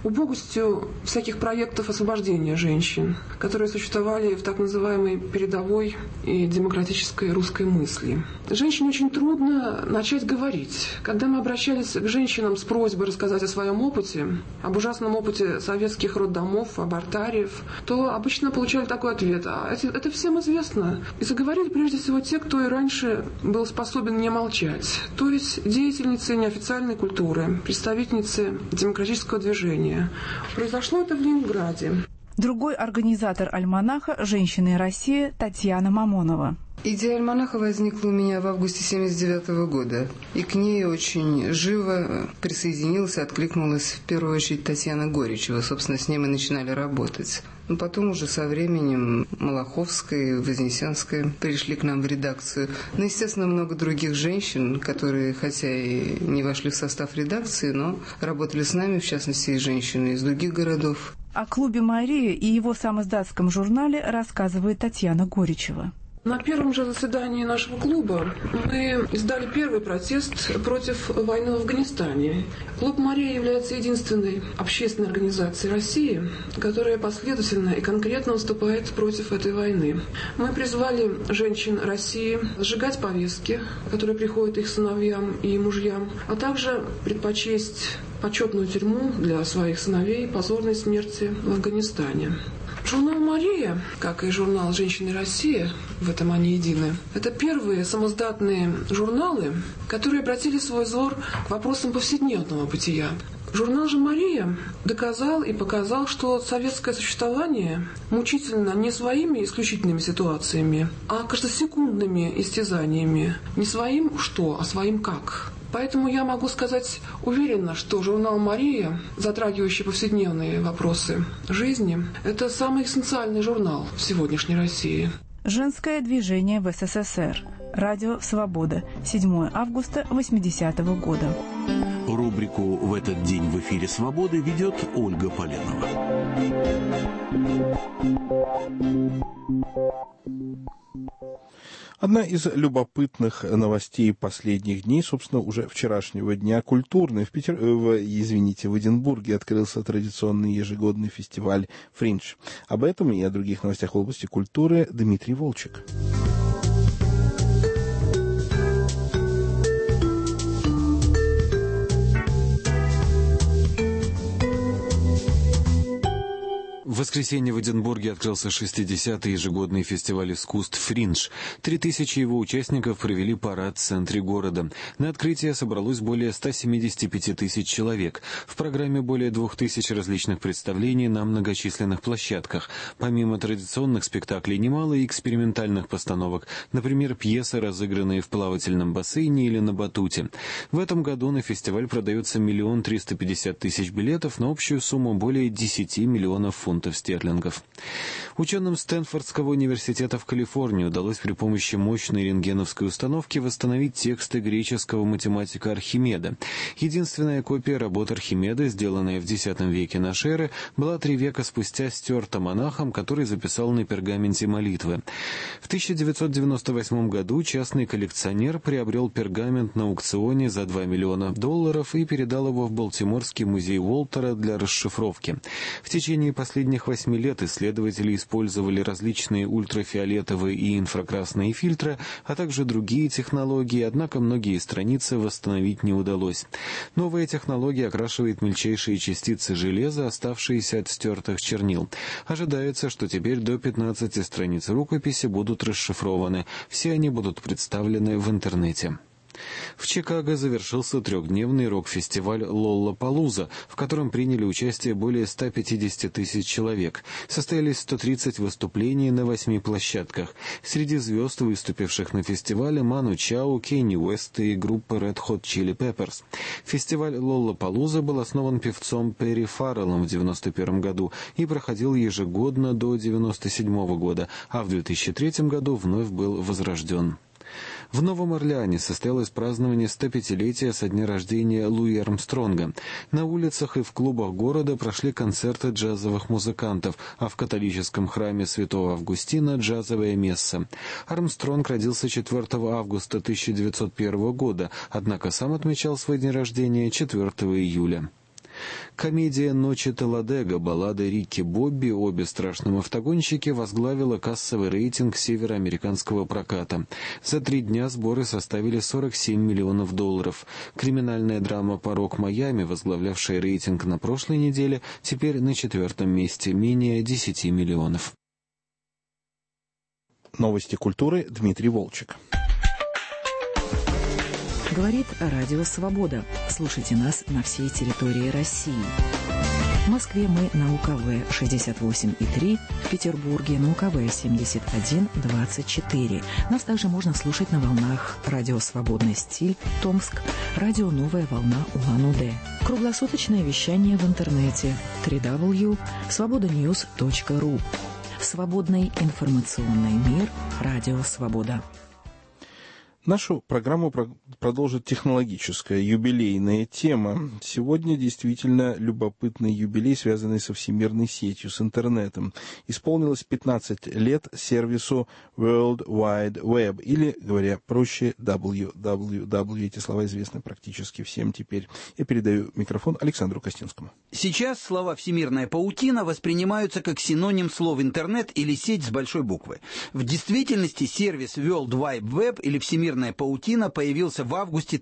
убогостью всяких проектов освобождения женщин, которые существовали в так называемой передовой и демократической русской мысли. Женщине очень трудно начать говорить. Когда мы обращались к женщинам с просьбой рассказать о своем опыте, об ужасном опыте советских роддомов, абортариев, то обычно получали такой ответ: это всем известно. И заговорили прежде всего те, кто и раньше был способен не молчать, то есть деятельницы неофициальной культуры, представительницы демократического движения. Произошло это в Ленинграде. Другой организатор альманаха «Женщины и Россия» Татьяна Мамонова. Идея альманаха возникла у меня в августе 1979 года, и к ней очень живо присоединилась, откликнулась в первую очередь Татьяна Горичева. Собственно, с ней мы начинали работать. Но потом уже со временем Малаховская и Вознесенская пришли к нам в редакцию. Ну, естественно, много других женщин, которые, хотя и не вошли в состав редакции, но работали с нами, в частности, и женщины из других городов. О клубе «Мария» и его самоиздатском журнале рассказывает Татьяна Горичева. На первом же заседании нашего клуба мы издали первый протест против войны в Афганистане. Клуб «Мария» является единственной общественной организацией России, которая последовательно и конкретно выступает против этой войны. Мы призвали женщин России сжигать повестки, которые приходят их сыновьям и мужьям, а также предпочесть почетную тюрьму для своих сыновей позорной смерти в Афганистане. Журнал «Мария», как и журнал «Женщины России», в этом они едины, это первые самоздатные журналы, которые обратили свой взор к вопросам повседневного бытия. Журнал же «Мария» доказал и показал, что советское существование мучительно не своими исключительными ситуациями, а каждосекундными истязаниями. Не своим «что», а своим «как». Поэтому я могу сказать уверенно, что журнал «Мария», затрагивающий повседневные вопросы жизни, это самый эссенциальный журнал в сегодняшней России. Женское движение в СССР. Радио «Свобода». 7 августа 80-го года. Рубрику «В этот день в эфире «Свободы» ведет Ольга Поленова. Одна из любопытных новостей последних дней, собственно, уже вчерашнего дня, культурной. В Эдинбурге открылся традиционный ежегодный фестиваль «Фриндж». Об этом и о других новостях в области культуры Дмитрий Волчек. В воскресенье в Эдинбурге открылся 60-й ежегодный фестиваль искусств «Фриндж». 3000 его участников провели парад в центре города. На открытие собралось более 175 тысяч человек. В программе более 2000 различных представлений на многочисленных площадках. Помимо традиционных спектаклей, немало и экспериментальных постановок. Например, пьесы, разыгранные в плавательном бассейне или на батуте. В этом году на фестиваль продается 1 350 000 билетов на общую сумму более 10 миллионов фунтов стерлингов. Ученым Стэнфордского университета в Калифорнии удалось при помощи мощной рентгеновской установки восстановить тексты греческого математика Архимеда. Единственная копия работ Архимеда, сделанная в X веке нашей эры, была 3 века спустя стерта монахом, который записал на пергаменте молитвы. В 1998 году частный коллекционер приобрел пергамент на аукционе за $2 миллиона и передал его в Балтиморский музей Уолтера для расшифровки. В течение последних 8 лет исследователи использовали различные ультрафиолетовые и инфракрасные фильтры, а также другие технологии, однако многие страницы восстановить не удалось. Новая технология окрашивает мельчайшие частицы железа, оставшиеся от стертых чернил. Ожидается, что теперь до 15 страниц рукописи будут расшифрованы. Все они будут представлены в интернете. В Чикаго завершился 3-дневный рок-фестиваль «Лоллапалуза», в котором приняли участие более 150 тысяч человек. Состоялись 130 выступлений на 8 площадках. Среди звезд, выступивших на фестивале, Ману Чао, Кенни Уэст и группа Red Hot Chili Peppers. Фестиваль «Лоллапалуза» был основан певцом Перри Фарреллом в 1991 году и проходил ежегодно до 1997 года, а в 2003 году вновь был возрожден. В Новом Орлеане состоялось празднование 105-летия со дня рождения Луи Армстронга. На улицах и в клубах города прошли концерты джазовых музыкантов, а в католическом храме Святого Августина джазовая месса. Армстронг родился 4 августа 1901 года, однако сам отмечал свой день рождения 4 июля. Комедия «Ночи Талладега», баллада Рики Бобби, обе страшным автогонщики, возглавила кассовый рейтинг североамериканского проката. За 3 дня сборы составили $47 миллионов. Криминальная драма «Порог Майами», возглавлявшая рейтинг на прошлой неделе, теперь на 4-м месте, менее 10 миллионов. Новости культуры. Дмитрий Волчек. Говорит Радио Свобода. Слушайте нас на всей территории России. В Москве мы на УКВ 68,3, в Петербурге на УКВ 71,24. Нас также можно слушать на волнах Радио Свободный стиль, Томск, Радио Новая волна Улан-Удэ. Круглосуточное вещание в интернете www.svobodanews.ru. Свободный информационный мир. Радио Свобода. Нашу программу продолжит технологическая юбилейная тема. Сегодня действительно любопытный юбилей, связанный со всемирной сетью, с интернетом. Исполнилось 15 лет сервису World Wide Web, или, говоря проще, WWW. Эти слова известны практически всем теперь. Я передаю микрофон Александру Костинскому. Сейчас слова «всемирная паутина» воспринимаются как синоним слов «интернет» или «сеть» с большой буквы. В действительности сервис World Wide Web или «всемирная паутина» появился в августе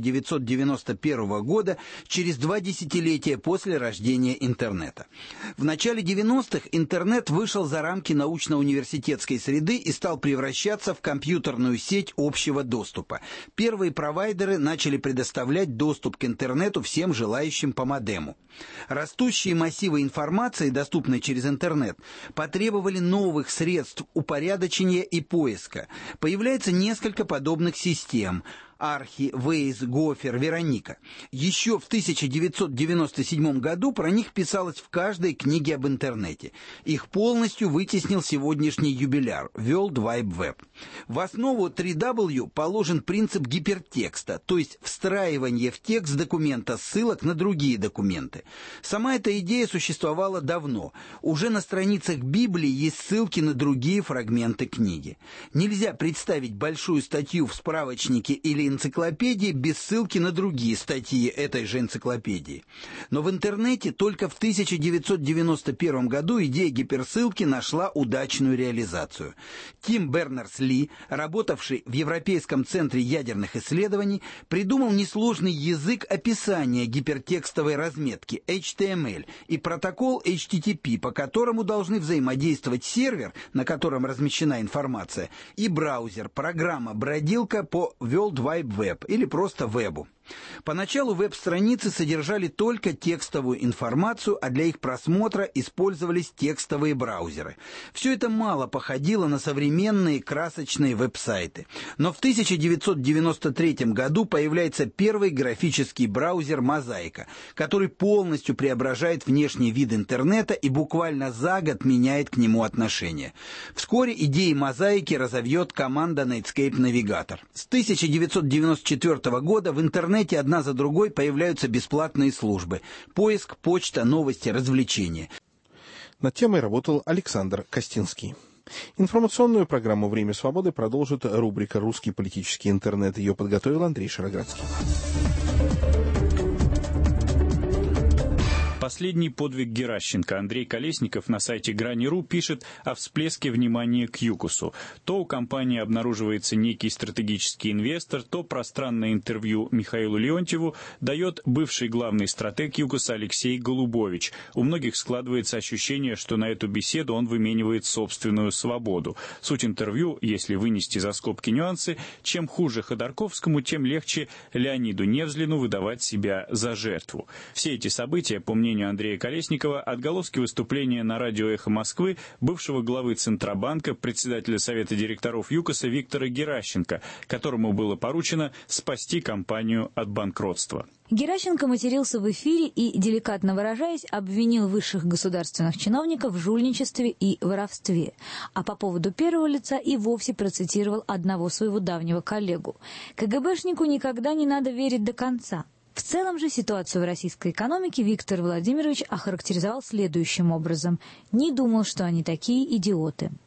1991 года, через 2 десятилетия после рождения интернета. В начале 90-х интернет вышел за рамки научно-университетской среды и стал превращаться в компьютерную сеть общего доступа. Первые провайдеры начали предоставлять доступ к интернету всем желающим по модему. Растущие массивы информации, доступные через интернет, потребовали новых средств упорядочения и поиска. Появляется несколько подобных систем – Архи, Вейз, Гофер, Вероника. Еще в 1997 году про них писалось в каждой книге об интернете. Их полностью вытеснил сегодняшний юбиляр – World Wide Web. В основу 3W положен принцип гипертекста, то есть встраивание в текст документа ссылок на другие документы. Сама эта идея существовала давно. Уже на страницах Библии есть ссылки на другие фрагменты книги. Нельзя представить большую статью в справочнике или энциклопедии без ссылки на другие статьи этой же энциклопедии. Но в интернете только в 1991 году идея гиперссылки нашла удачную реализацию. Тим Бернерс-Ли, работавший в Европейском центре ядерных исследований, придумал несложный язык описания гипертекстовой разметки HTML и протокол HTTP, по которому должны взаимодействовать сервер, на котором размещена информация, и браузер, программа-бродилка по World Wide Web или просто вебу. Поначалу веб-страницы содержали только текстовую информацию, а для их просмотра использовались текстовые браузеры. Все это мало походило на современные красочные веб-сайты. Но в 1993 году появляется первый графический браузер «Мозаика», который полностью преображает внешний вид интернета и буквально за год меняет к нему отношение. Вскоре идеи «Мозаики» разовьет команда Netscape Navigator. С 1994 года в интернете одна за другой появляются бесплатные службы: поиск, почта, новости, развлечения. Над темой работал Александр Костинский. Информационную программу «Время свободы» продолжит рубрика «Русский политический интернет». Ее подготовил Андрей Шароградский. Последний подвиг Геращенко. Андрей Колесников на сайте Грани.ру пишет о всплеске внимания к ЮКОСу. То у компании обнаруживается некий стратегический инвестор, то пространное интервью Михаилу Леонтьеву дает бывший главный стратег ЮКОСа Алексей Голубович. У многих складывается ощущение, что на эту беседу он выменивает собственную свободу. Суть интервью, если вынести за скобки нюансы, чем хуже Ходорковскому, тем легче Леониду Невзлину выдавать себя за жертву. Все эти события, по мнению Андрея Колесникова, отголоски выступления на радио «Эхо Москвы» бывшего главы Центробанка, председателя Совета директоров ЮКОСа Виктора Геращенко, которому было поручено спасти компанию от банкротства. Геращенко матерился в эфире и, деликатно выражаясь, обвинил высших государственных чиновников в жульничестве и воровстве. А по поводу первого лица и вовсе процитировал одного своего давнего коллегу: «КГБшнику никогда не надо верить до конца». В целом же ситуацию в российской экономике Виктор Владимирович охарактеризовал следующим образом: «Не думал, что они такие идиоты».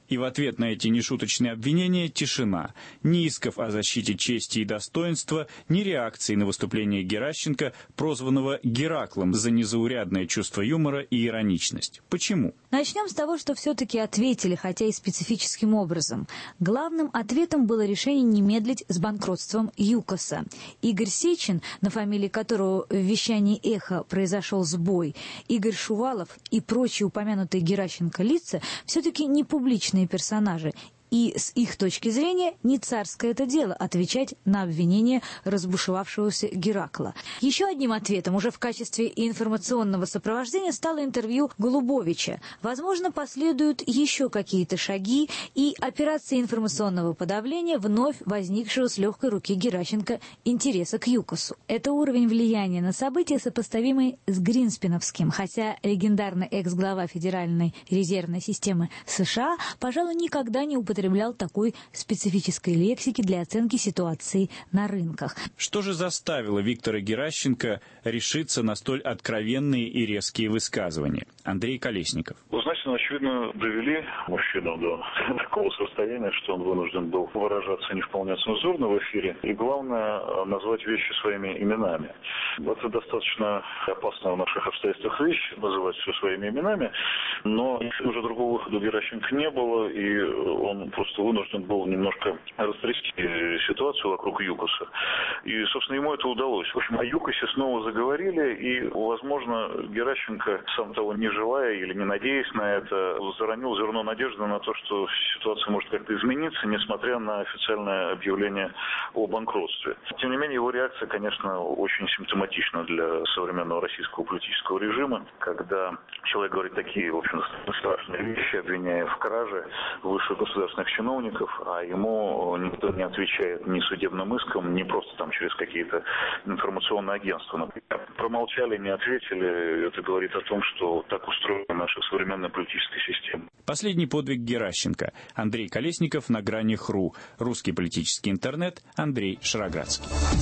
И в ответ на эти нешуточные обвинения тишина. Ни исков о защите чести и достоинства, ни реакции на выступление Геращенко, прозванного Гераклом за незаурядное чувство юмора и ироничность. Почему? Начнем с того, что все-таки ответили, хотя и специфическим образом. Главным ответом было решение не медлить с банкротством ЮКОСа. Игорь Сечин, на фамилии которого в вещании «Эхо» произошел сбой, Игорь Шувалов и прочие упомянутые Геращенко лица все-таки не публичные персонажи. И с их точки зрения не царское это дело отвечать на обвинения разбушевавшегося Геракла. Еще одним ответом уже в качестве информационного сопровождения стало интервью Голубовича. Возможно, последуют еще какие-то шаги и операция информационного подавления вновь возникшего с легкой руки Геращенко интереса к ЮКОСу. Это уровень влияния на события, сопоставимый с Гринспеновским, хотя легендарный экс-глава Федеральной резервной системы США, пожалуй, никогда не употреблял такой специфической лексики для оценки ситуации на рынках. Что же заставило Виктора Геращенко решиться на столь откровенные и резкие высказывания? Андрей Колесников. Значит, очевидно, довели мужчину до такого состояния, что он вынужден был выражаться не вполне цензурно в эфире. И главное, назвать вещи своими именами. Это достаточно опасная в наших обстоятельствах вещь, называть все своими именами. Но уже другого выхода у Геращенко не было, и он просто вынужден был немножко растрясти ситуацию вокруг ЮКОСа. И, собственно, ему это удалось. В общем, о ЮКОСе снова заговорили, и, возможно, Геращенко, сам того не желая или не надеясь на это, заронил зерно надежды на то, что ситуация может как-то измениться, несмотря на официальное объявление о банкротстве. Тем не менее, его реакция, конечно, очень симптоматична для современного российского политического режима, когда человек говорит такие, в общем, страшные вещи, обвиняя в краже высших государственных чиновников, а ему никто не отвечает ни судебным иском, ни просто там через какие-то информационные агентства. Например, промолчали, не ответили. Это говорит о том, что так устроена наша современная политическая система. Последний подвиг Геращенко. Андрей Колесников на грани.ру. Русский политический интернет. Андрей Шароградский.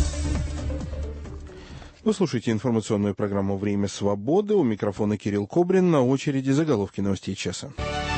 Вы слушаете информационную программу «Время свободы». У микрофона Кирилл Кобрин. На очереди заголовки новостей часа.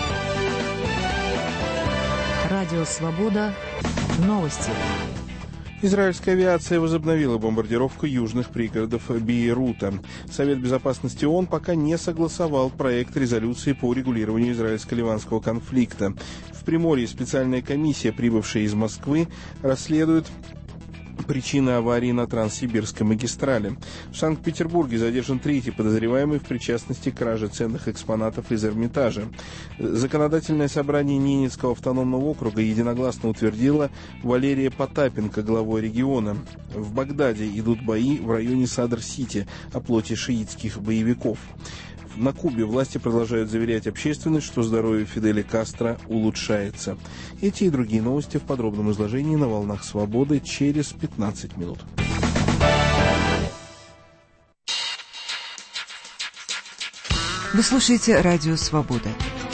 Радио «Свобода». Новости. Израильская авиация возобновила бомбардировку южных пригородов Бейрута. Совет безопасности ООН пока не согласовал проект резолюции по урегулированию израильско-ливанского конфликта. В Приморье специальная комиссия, прибывшая из Москвы, расследует причины аварии на Транссибирской магистрали. В Санкт-Петербурге задержан третий подозреваемый в причастности к краже ценных экспонатов из Эрмитажа. Законодательное собрание Ненецкого автономного округа единогласно утвердило Валерия Потапенко главой региона. В Багдаде идут бои в районе Садр-Сити, оплоте шиитских боевиков. На Кубе власти продолжают заверять общественность, что здоровье Фиделя Кастро улучшается. Эти и другие новости в подробном изложении на «Волнах Свободы» через 15 минут. Вы слушаете «Радио Свобода».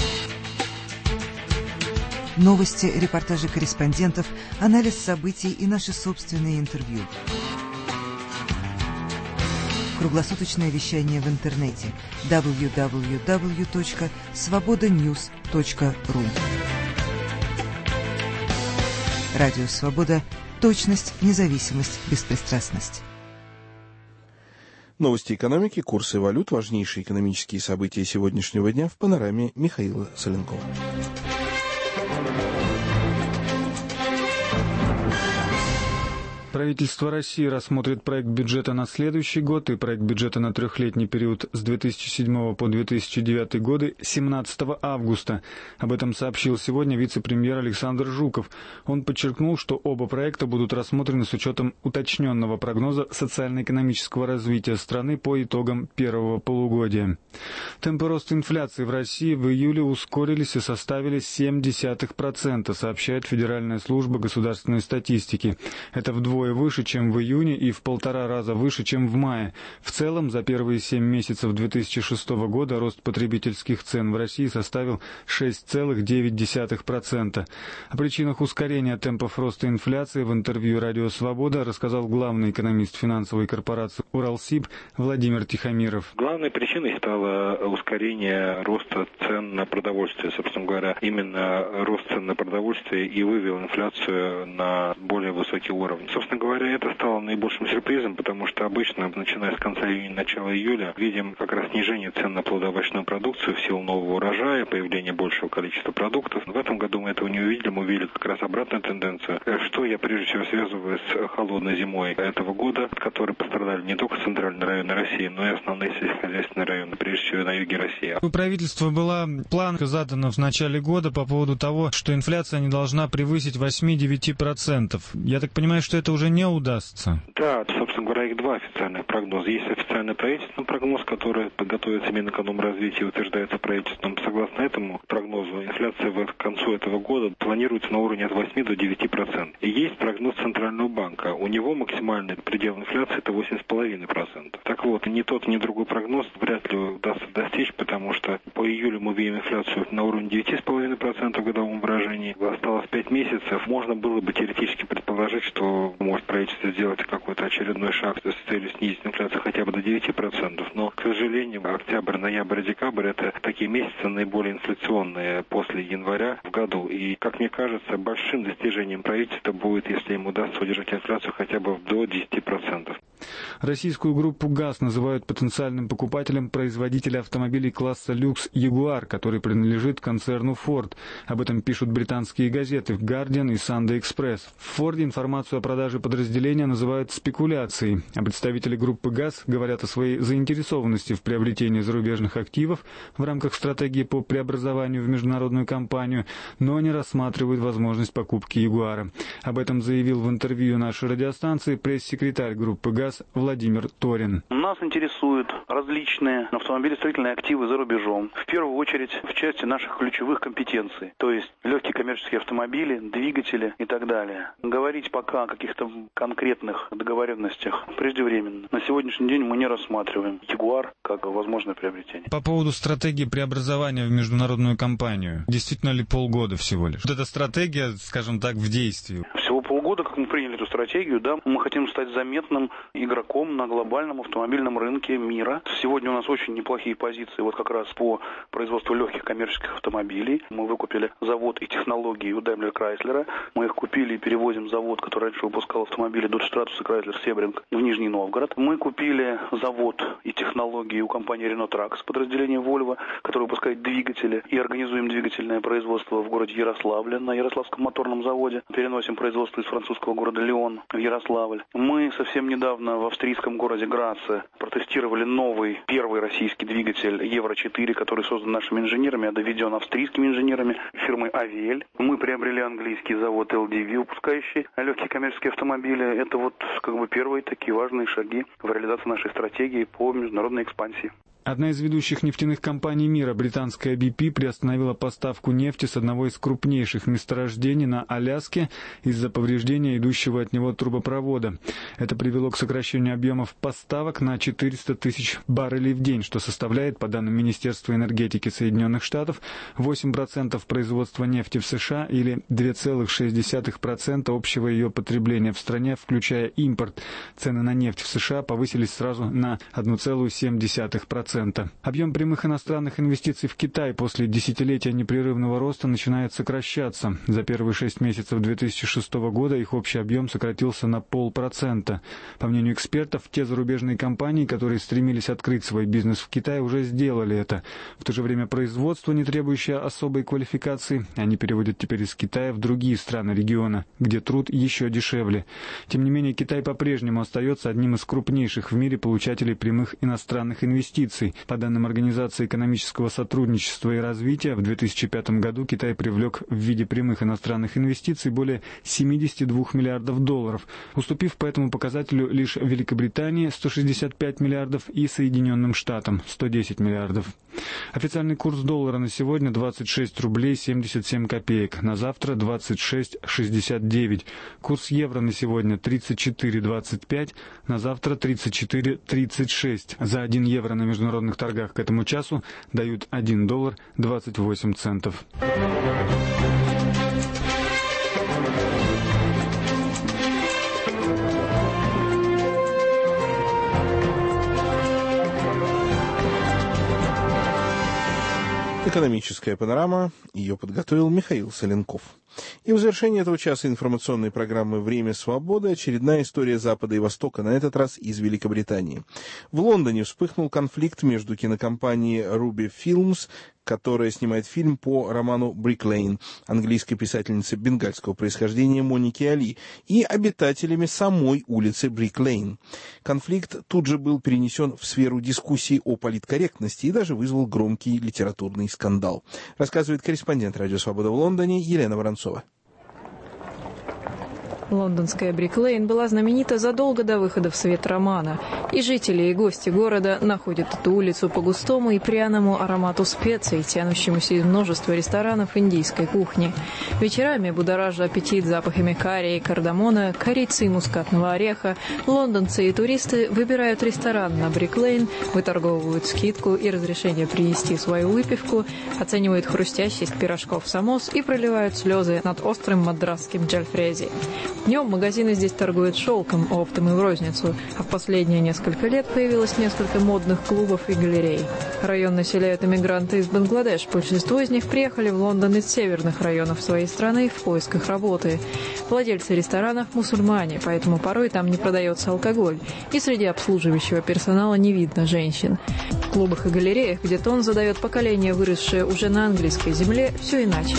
Новости, репортажи корреспондентов, анализ событий и наши собственные интервью. Круглосуточное вещание в интернете www.svobodanews.ru. Радио «Свобода». Точность, независимость, беспристрастность. Новости экономики, курсы валют, важнейшие экономические события сегодняшнего дня в панораме Михаила Соленкова. Правительство России рассмотрит проект бюджета на следующий год и проект бюджета на трехлетний период с 2007 по 2009 годы 17 августа. Об этом сообщил сегодня вице-премьер Александр Жуков. Он подчеркнул, что оба проекта будут рассмотрены с учетом уточненного прогноза социально-экономического развития страны по итогам первого полугодия. Темпы роста инфляции в России в июле ускорились и составили 0,7%, сообщает Федеральная служба государственной статистики. Это вдвое вдвое выше, чем в июне, и в 1,5 раза выше, чем в мае. В целом, за первые 7 месяцев 2006 года рост потребительских цен в России составил 6,9%. О причинах ускорения темпов роста инфляции в интервью «Радио Свобода» рассказал главный экономист финансовой корпорации «Уралсиб» Владимир Тихомиров. Главной причиной стало ускорение роста цен на продовольствие. Собственно говоря, именно рост цен на продовольствие и вывел инфляцию на более высокий уровень. Собственно говоря, это стало наибольшим сюрпризом, потому что обычно, начиная с конца июня, начала июля, видим как раз снижение цен на плодоовощную продукцию в силу нового урожая, появление большего количества продуктов. В этом году мы этого не увидели, мы увидели как раз обратную тенденцию, что я прежде всего связываю с холодной зимой этого года, от которой пострадали не только центральные районы России, но и основные сельскохозяйственные районы, прежде всего на юге России. У правительства была планка задана в начале года по поводу того, что инфляция не должна превысить 8-9%. Я так понимаю, что это уже не удастся. Да, собственно говоря, их два официальных прогноза. Есть официальный правительственный прогноз, который подготовится Минэкономразвития и утверждается правительством. Согласно этому прогнозу, инфляция к концу этого года планируется на уровне от 8 до 9%. И есть прогноз Центрального банка. У него максимальный предел инфляции это 8,5%. Так вот, ни тот, ни другой прогноз вряд ли удастся достичь, потому что по июлю мы видим инфляцию на уровне 9,5% в годовом выражении. Осталось 5 месяцев. Можно было бы теоретически предположить, что может правительство сделать какой-то очередной шаг с целью снизить инфляцию хотя бы до 9%. Но, к сожалению, октябрь, ноябрь, декабрь это такие месяцы наиболее инфляционные после января в году. И, как мне кажется, большим достижением правительства будет, если им удастся удержать инфляцию хотя бы до 10%. Российскую группу ГАЗ называют потенциальным покупателем производителя автомобилей класса люкс Jaguar, который принадлежит концерну Ford. Об этом пишут британские газеты Guardian и Sunday Express. В Ford информацию о продаже подразделения называют спекуляцией, а представители группы ГАЗ говорят о своей заинтересованности в приобретении зарубежных активов в рамках стратегии по преобразованию в международную компанию, но не рассматривают возможность покупки Jaguar. Об этом заявил в интервью нашей радиостанции пресс-секретарь группы ГАЗ Владимир Торин. Нас интересуют различные автомобилестроительные активы за рубежом. В первую очередь в части наших ключевых компетенций, то есть легкие коммерческие автомобили, двигатели и так далее. Говорить пока о каких-то конкретных договоренностях преждевременно. На сегодняшний день мы не рассматриваем Jaguar как возможное приобретение. По поводу стратегии преобразования в международную компанию. Действительно ли полгода всего лишь? Вот эта стратегия, скажем так, в действии. Всего полгода, как мы приняли эту стратегию, да, мы хотим стать заметным игроком на глобальном автомобильном рынке мира. Сегодня у нас очень неплохие позиции вот как раз по производству легких коммерческих автомобилей. Мы выкупили завод и технологии у Daimler Chrysler. Мы их купили и перевозим завод, который раньше выпускал автомобили Dodge Stratus и Chrysler Sebring в Нижний Новгород. Мы купили завод и технологии у компании Renault Trucks, подразделение Volvo, которое выпускает двигатели, и организуем двигательное производство в городе Ярославле на Ярославском моторном заводе. Переносим производство из французского города Лион в Ярославль. Мы совсем недавно в австрийском городе Граце протестировали новый, первый российский двигатель Евро-4, который создан нашими инженерами, а доведен австрийскими инженерами фирмы Авель. Мы приобрели английский завод LDV, выпускающий легкие коммерческие автомобили. Это вот как бы первые такие важные шаги в реализации нашей стратегии по международной экспансии. Одна из ведущих нефтяных компаний мира, британская BP, приостановила поставку нефти с одного из крупнейших месторождений на Аляске из-за повреждения идущего от него трубопровода. Это привело к сокращению объемов поставок на 400 тысяч баррелей в день, что составляет, по данным Министерства энергетики Соединенных Штатов, 8% производства нефти в США или 2,6% общего ее потребления в стране, включая импорт. Цены на нефть в США повысились сразу на 1,7%. Объем прямых иностранных инвестиций в Китай после десятилетия непрерывного роста начинает сокращаться. За первые 6 месяцев 2006 года их общий объем сократился на 0,5%. По мнению экспертов, те зарубежные компании, которые стремились открыть свой бизнес в Китае, уже сделали это. В то же время производство, не требующее особой квалификации, они переводят теперь из Китая в другие страны региона, где труд еще дешевле. Тем не менее, Китай по-прежнему остается одним из крупнейших в мире получателей прямых иностранных инвестиций. По данным Организации экономического сотрудничества и развития, в 2005 году Китай привлек в виде прямых иностранных инвестиций более 72 миллиардов долларов, уступив по этому показателю лишь Великобритании 165 миллиардов и Соединенным Штатам 110 миллиардов. Официальный курс доллара на сегодня 26 рублей 77 копеек, на завтра 26,69. Курс евро на сегодня 34,25, на завтра 34,36. За 1 евро на международных торгах к этому часу дают 1 доллар 28 центов. Экономическая панорама. Ее подготовил Михаил Соленков. И в завершении этого часа информационной программы «Время свободы» очередная история Запада и Востока, на этот раз из Великобритании. В Лондоне вспыхнул конфликт между кинокомпанией Ruby Films, которая снимает фильм по роману «Брик Лейн» английской писательницы бенгальского происхождения Моники Али, и обитателями самой улицы Брик Лейн. Конфликт тут же был перенесен в сферу дискуссий о политкорректности и даже вызвал громкий литературный скандал. Рассказывает корреспондент «Радио Свобода» в Лондоне Елена Воронцова. Лондонская Брик Лейн была знаменита задолго до выхода в свет романа, и жители и гости города находят эту улицу по густому и пряному аромату специй, тянущемуся из множества ресторанов индийской кухни. Вечерами, будоража аппетит запахами карри и кардамона, корицы и мускатного ореха, лондонцы и туристы выбирают ресторан на Брик Лейн, выторговывают скидку и разрешение принести свою выпивку, оценивают хрустящесть пирожков самос и проливают слезы над острым мадрасским джальфрези. Днем магазины здесь торгуют шелком, оптом и в розницу, а в последние несколько лет появилось несколько модных клубов и галерей. Район населяют иммигранты из Бангладеш. Большинство из них приехали в Лондон из северных районов своей страны в поисках работы. Владельцы ресторанов – мусульмане, поэтому порой там не продается алкоголь, и среди обслуживающего персонала не видно женщин. В клубах и галереях, где тон задает поколение, выросшее уже на английской земле, все иначе.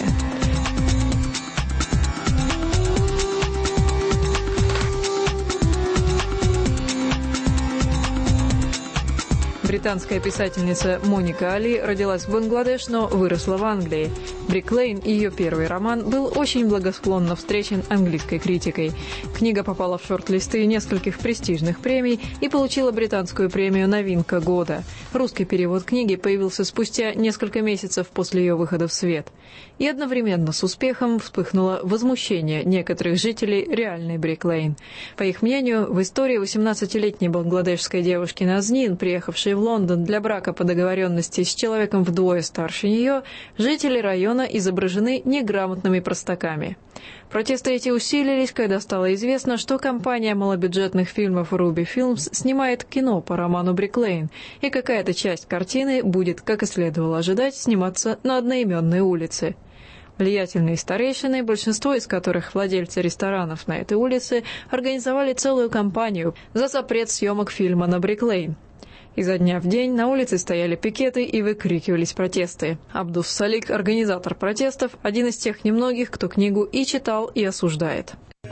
Британская писательница Моника Али родилась в Бангладеш, но выросла в Англии. «Брик Лейн», ее первый роман, был очень благосклонно встречен английской критикой. Книга попала в шорт-листы нескольких престижных премий и получила британскую премию «Новинка года». Русский перевод книги появился спустя несколько месяцев после ее выхода в свет. И одновременно с успехом вспыхнуло возмущение некоторых жителей реальной Брик Лейн. По их мнению, в истории 18-летней бангладешской девушки Назнин, приехавшей в Лондон для брака по договоренности с человеком вдвое старше нее, жители района изображены неграмотными простаками. Протесты эти усилились, когда стало известно, что компания малобюджетных фильмов Ruby Films снимает кино по роману Брик Лейн, и какая-то часть картины будет, как и следовало ожидать, сниматься на одноименной улице. Влиятельные старейшины, большинство из которых владельцы ресторанов на этой улице, организовали целую кампанию за запрет съемок фильма на Брик Лейн. Изо дня в день на улице стояли пикеты и выкрикивались протесты. Абдус Салик, организатор протестов, один из тех немногих, кто книгу и читал, и осуждает.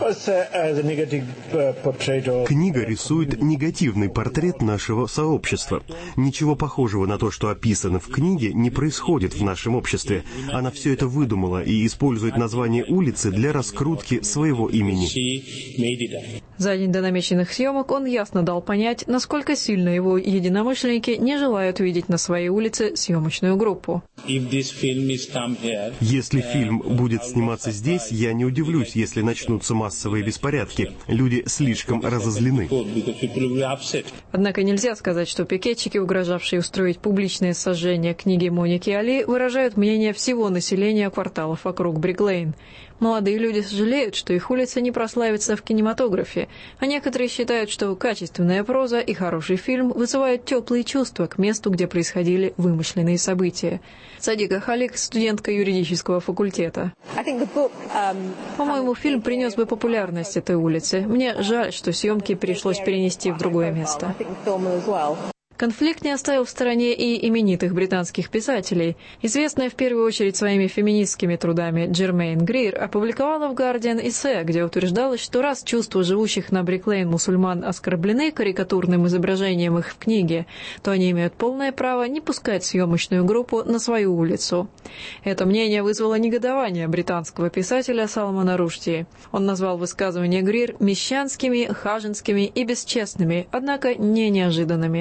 Книга рисует негативный портрет нашего сообщества. Ничего похожего на то, что описано в книге, не происходит в нашем обществе. Она все это выдумала и использует название улицы для раскрутки своего имени. За день до намеченных съемок он ясно дал понять, насколько сильно его единомышленники не желают видеть на своей улице съемочную группу. Если фильм будет сниматься здесь, я не удивлюсь, если начнутся массовые беспорядки. Люди слишком разозлены. Однако нельзя сказать, что пикетчики, угрожавшие устроить публичное сожжение книги Моники Али, выражают мнение всего населения кварталов вокруг Брик Лейн. Молодые люди сожалеют, что их улица не прославится в кинематографе, а некоторые считают, что качественная проза и хороший фильм вызывают теплые чувства к месту, где происходили вымышленные события. Садика Халик, студентка юридического факультета. По-моему, фильм принес бы популярность этой улице. Мне жаль, что съемки пришлось перенести в другое место. Конфликт не оставил в стороне и именитых британских писателей. Известная в первую очередь своими феминистскими трудами Джермейн Грир опубликовала в «Гардиан» эссе, где утверждалось, что раз чувства живущих на Брик Лейн мусульман оскорблены карикатурным изображением их в книге, то они имеют полное право не пускать съемочную группу на свою улицу. Это мнение вызвало негодование британского писателя Салмана Руштии. Он назвал высказывания Грир мещанскими, хаженскими и бесчестными, однако не неожиданными.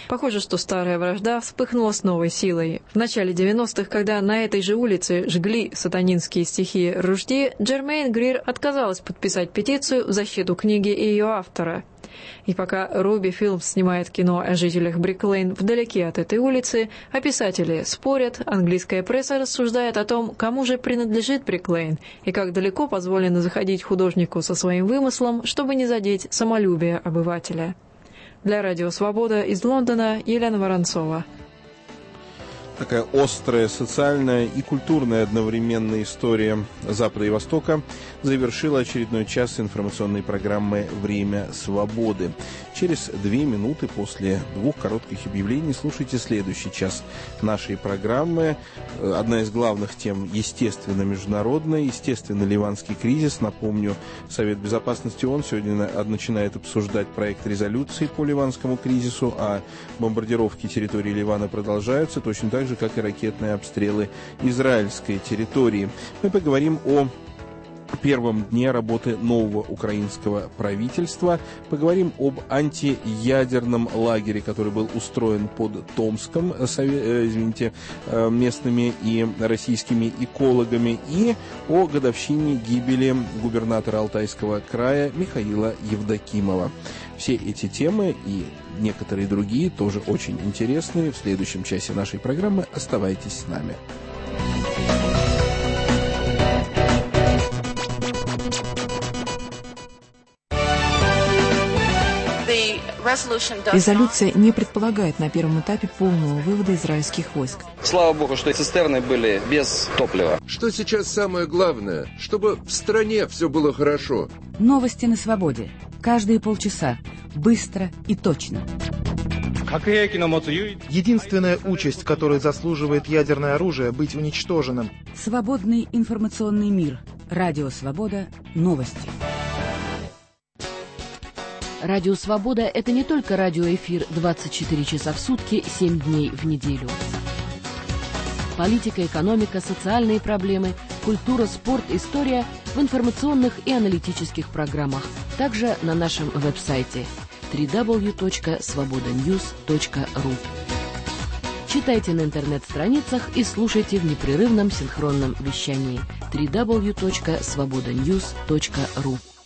Похоже, что старая вражда вспыхнула с новой силой. В начале 90-х, когда на этой же улице жгли сатанинские стихи Ружди, Джермейн Грир отказалась подписать петицию в защиту книги и ее автора. И пока Руби Филмс снимает кино о жителях Брик-Лейн вдалеке от этой улицы, а писатели спорят, английская пресса рассуждает о том, кому же принадлежит Брик-Лейн и как далеко позволено заходить художнику со своим вымыслом, чтобы не задеть самолюбие обывателя. Для Радио Свобода из Лондона Елена Воронцова. Такая острая социальная и культурная одновременная история Запада и Востока завершила очередной час информационной программы «Время свободы». Через 2 минуты после 2 коротких объявлений слушайте следующий час нашей программы. Одна из главных тем, естественно, международная, естественно, ливанский кризис. Напомню, Совет Безопасности ООН сегодня начинает обсуждать проект резолюции по ливанскому кризису, а бомбардировки территории Ливана продолжаются, точно так же, как и ракетные обстрелы израильской территории. Мы поговорим о первом дне работы нового украинского правительства. Поговорим об антиядерном лагере, который был устроен под Томском, местными и российскими экологами, и о годовщине гибели губернатора Алтайского края Михаила Евдокимова. Все эти темы и некоторые другие тоже очень интересные в следующем часе нашей программы. Оставайтесь с нами. Резолюция не предполагает на первом этапе полного вывода израильских войск. Слава богу, что цистерны были без топлива. Что сейчас самое главное? Чтобы в стране все было хорошо. Новости на свободе. Каждые полчаса. Быстро и точно. Единственная участь, которой заслуживает ядерное оружие, быть уничтоженным. Свободный информационный мир. Радио Свобода. Новости. Радио Свобода – это не только радиоэфир 24 часа в сутки, 7 дней в неделю. Политика, экономика, социальные проблемы, культура, спорт, история в информационных и аналитических программах. Также на нашем веб-сайте www.svobodanews.ru. Читайте на интернет-страницах и слушайте в непрерывном синхронном вещании www.svobodanews.ru.